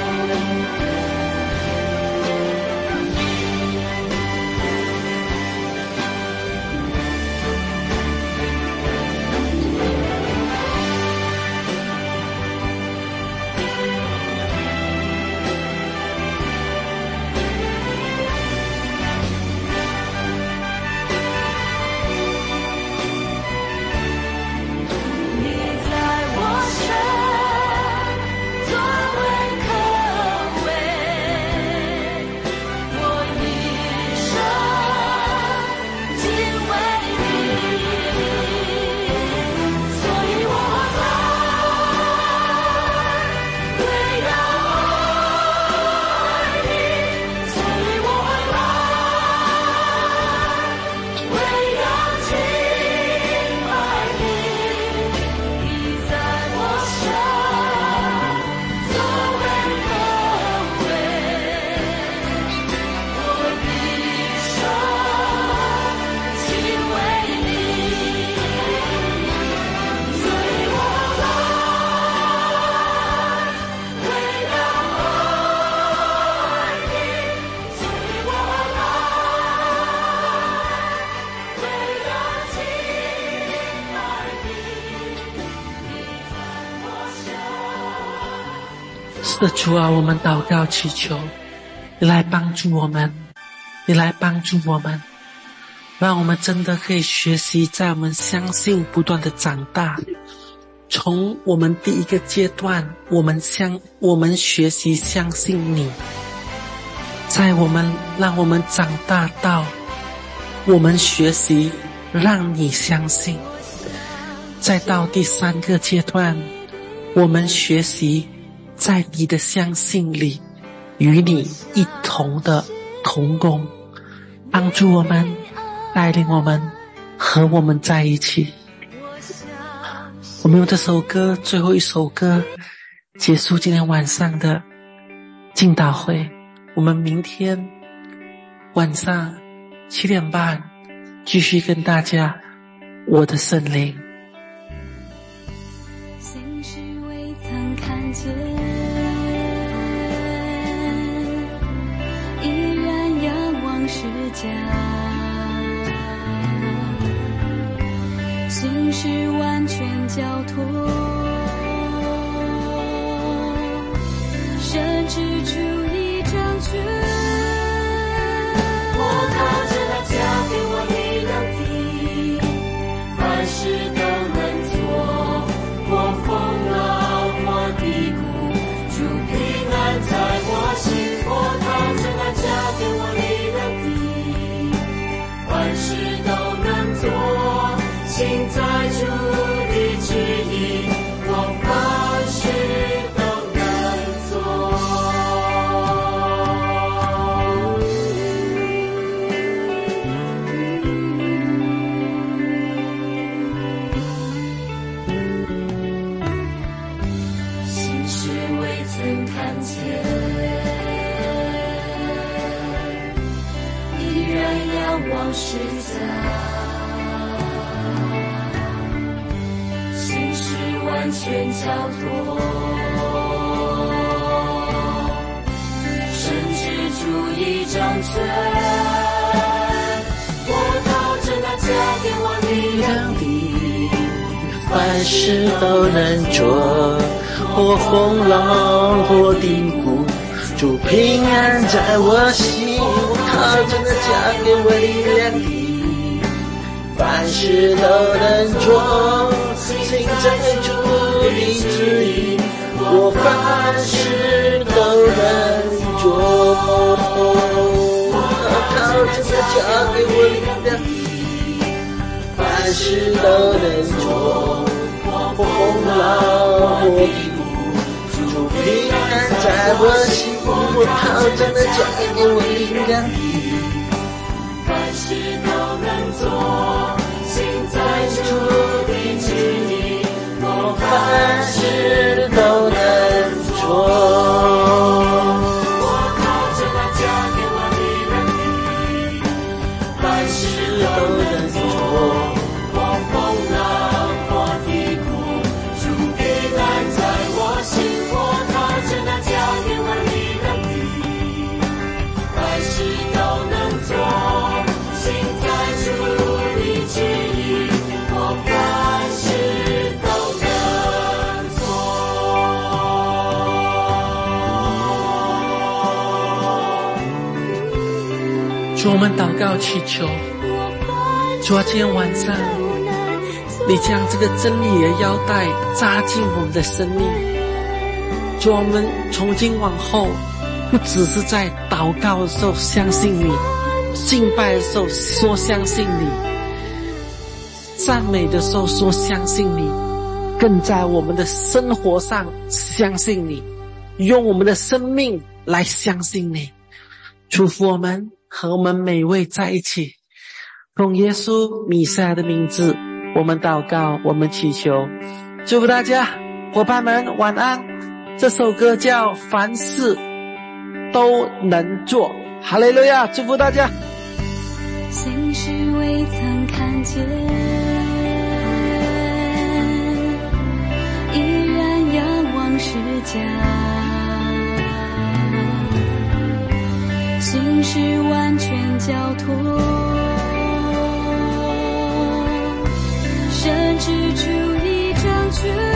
是的，主啊，我们祷告祈求你来帮助我们，你来帮助我们，让我们真的可以学习在我们相信不断的长大。从我们第一个阶段，我们学习相信你，让我们长大到我们学习让你相信，再到第3个阶段，我们学习在你的相信里与你一同的同工，帮助我们，带领我们，和我们在一起。我们用这首歌，最后一首歌结束今天晚上的敬祷会。我们明天晚上7点半继续跟大家我的圣灵。 心事未曾看见，依然仰望世家，心事完全交托，甚至出一张嘴，我靠着那加给我力量的，凡事都能做，或风浪或低谷，主平安在我心，我靠着那加给我力量的，凡事都能做，心在主的旨意，我凡事都能做。心事未曾看见，依然仰望十架，完全交托，甚至主一张嘴，我靠着那加给我力量的， 凡事都能做，或风浪或低谷，主平安在我心，我靠着那加给我力量的，凡事都能做，心在主的旨意，我凡事都能做，靠着那加给我力量的，凡事都能做，或风浪或低谷，主平安在我心，我靠着那加给我力量的， 凡事都能做，心在主的旨意，我凡事都能做。我靠着那加给我力量的，凡事都能做，或风浪或低谷，主平安在我心，我靠着那加给我力量的，凡事都能做，心在主的旨意，我凡事都能做。 主，我们祷告祈求，主啊，今天晚上你将这个真理的腰带扎进我们的生命，主，我们从今往后不只是在祷告的时候相信你，敬拜的时候说相信你，赞美的时候说相信你，更在我们的生活上相信你，用我们的生命来相信你。祝福我们和我们每位在一起，奉耶稣弥赛亚的名字我们祷告，我们祈求。祝福大家，伙伴们晚安。这首歌叫凡事都能做，哈利路亚，祝福大家。 心事未曾看见，依然仰望世家，心事完全交托，甚至出一张嘴。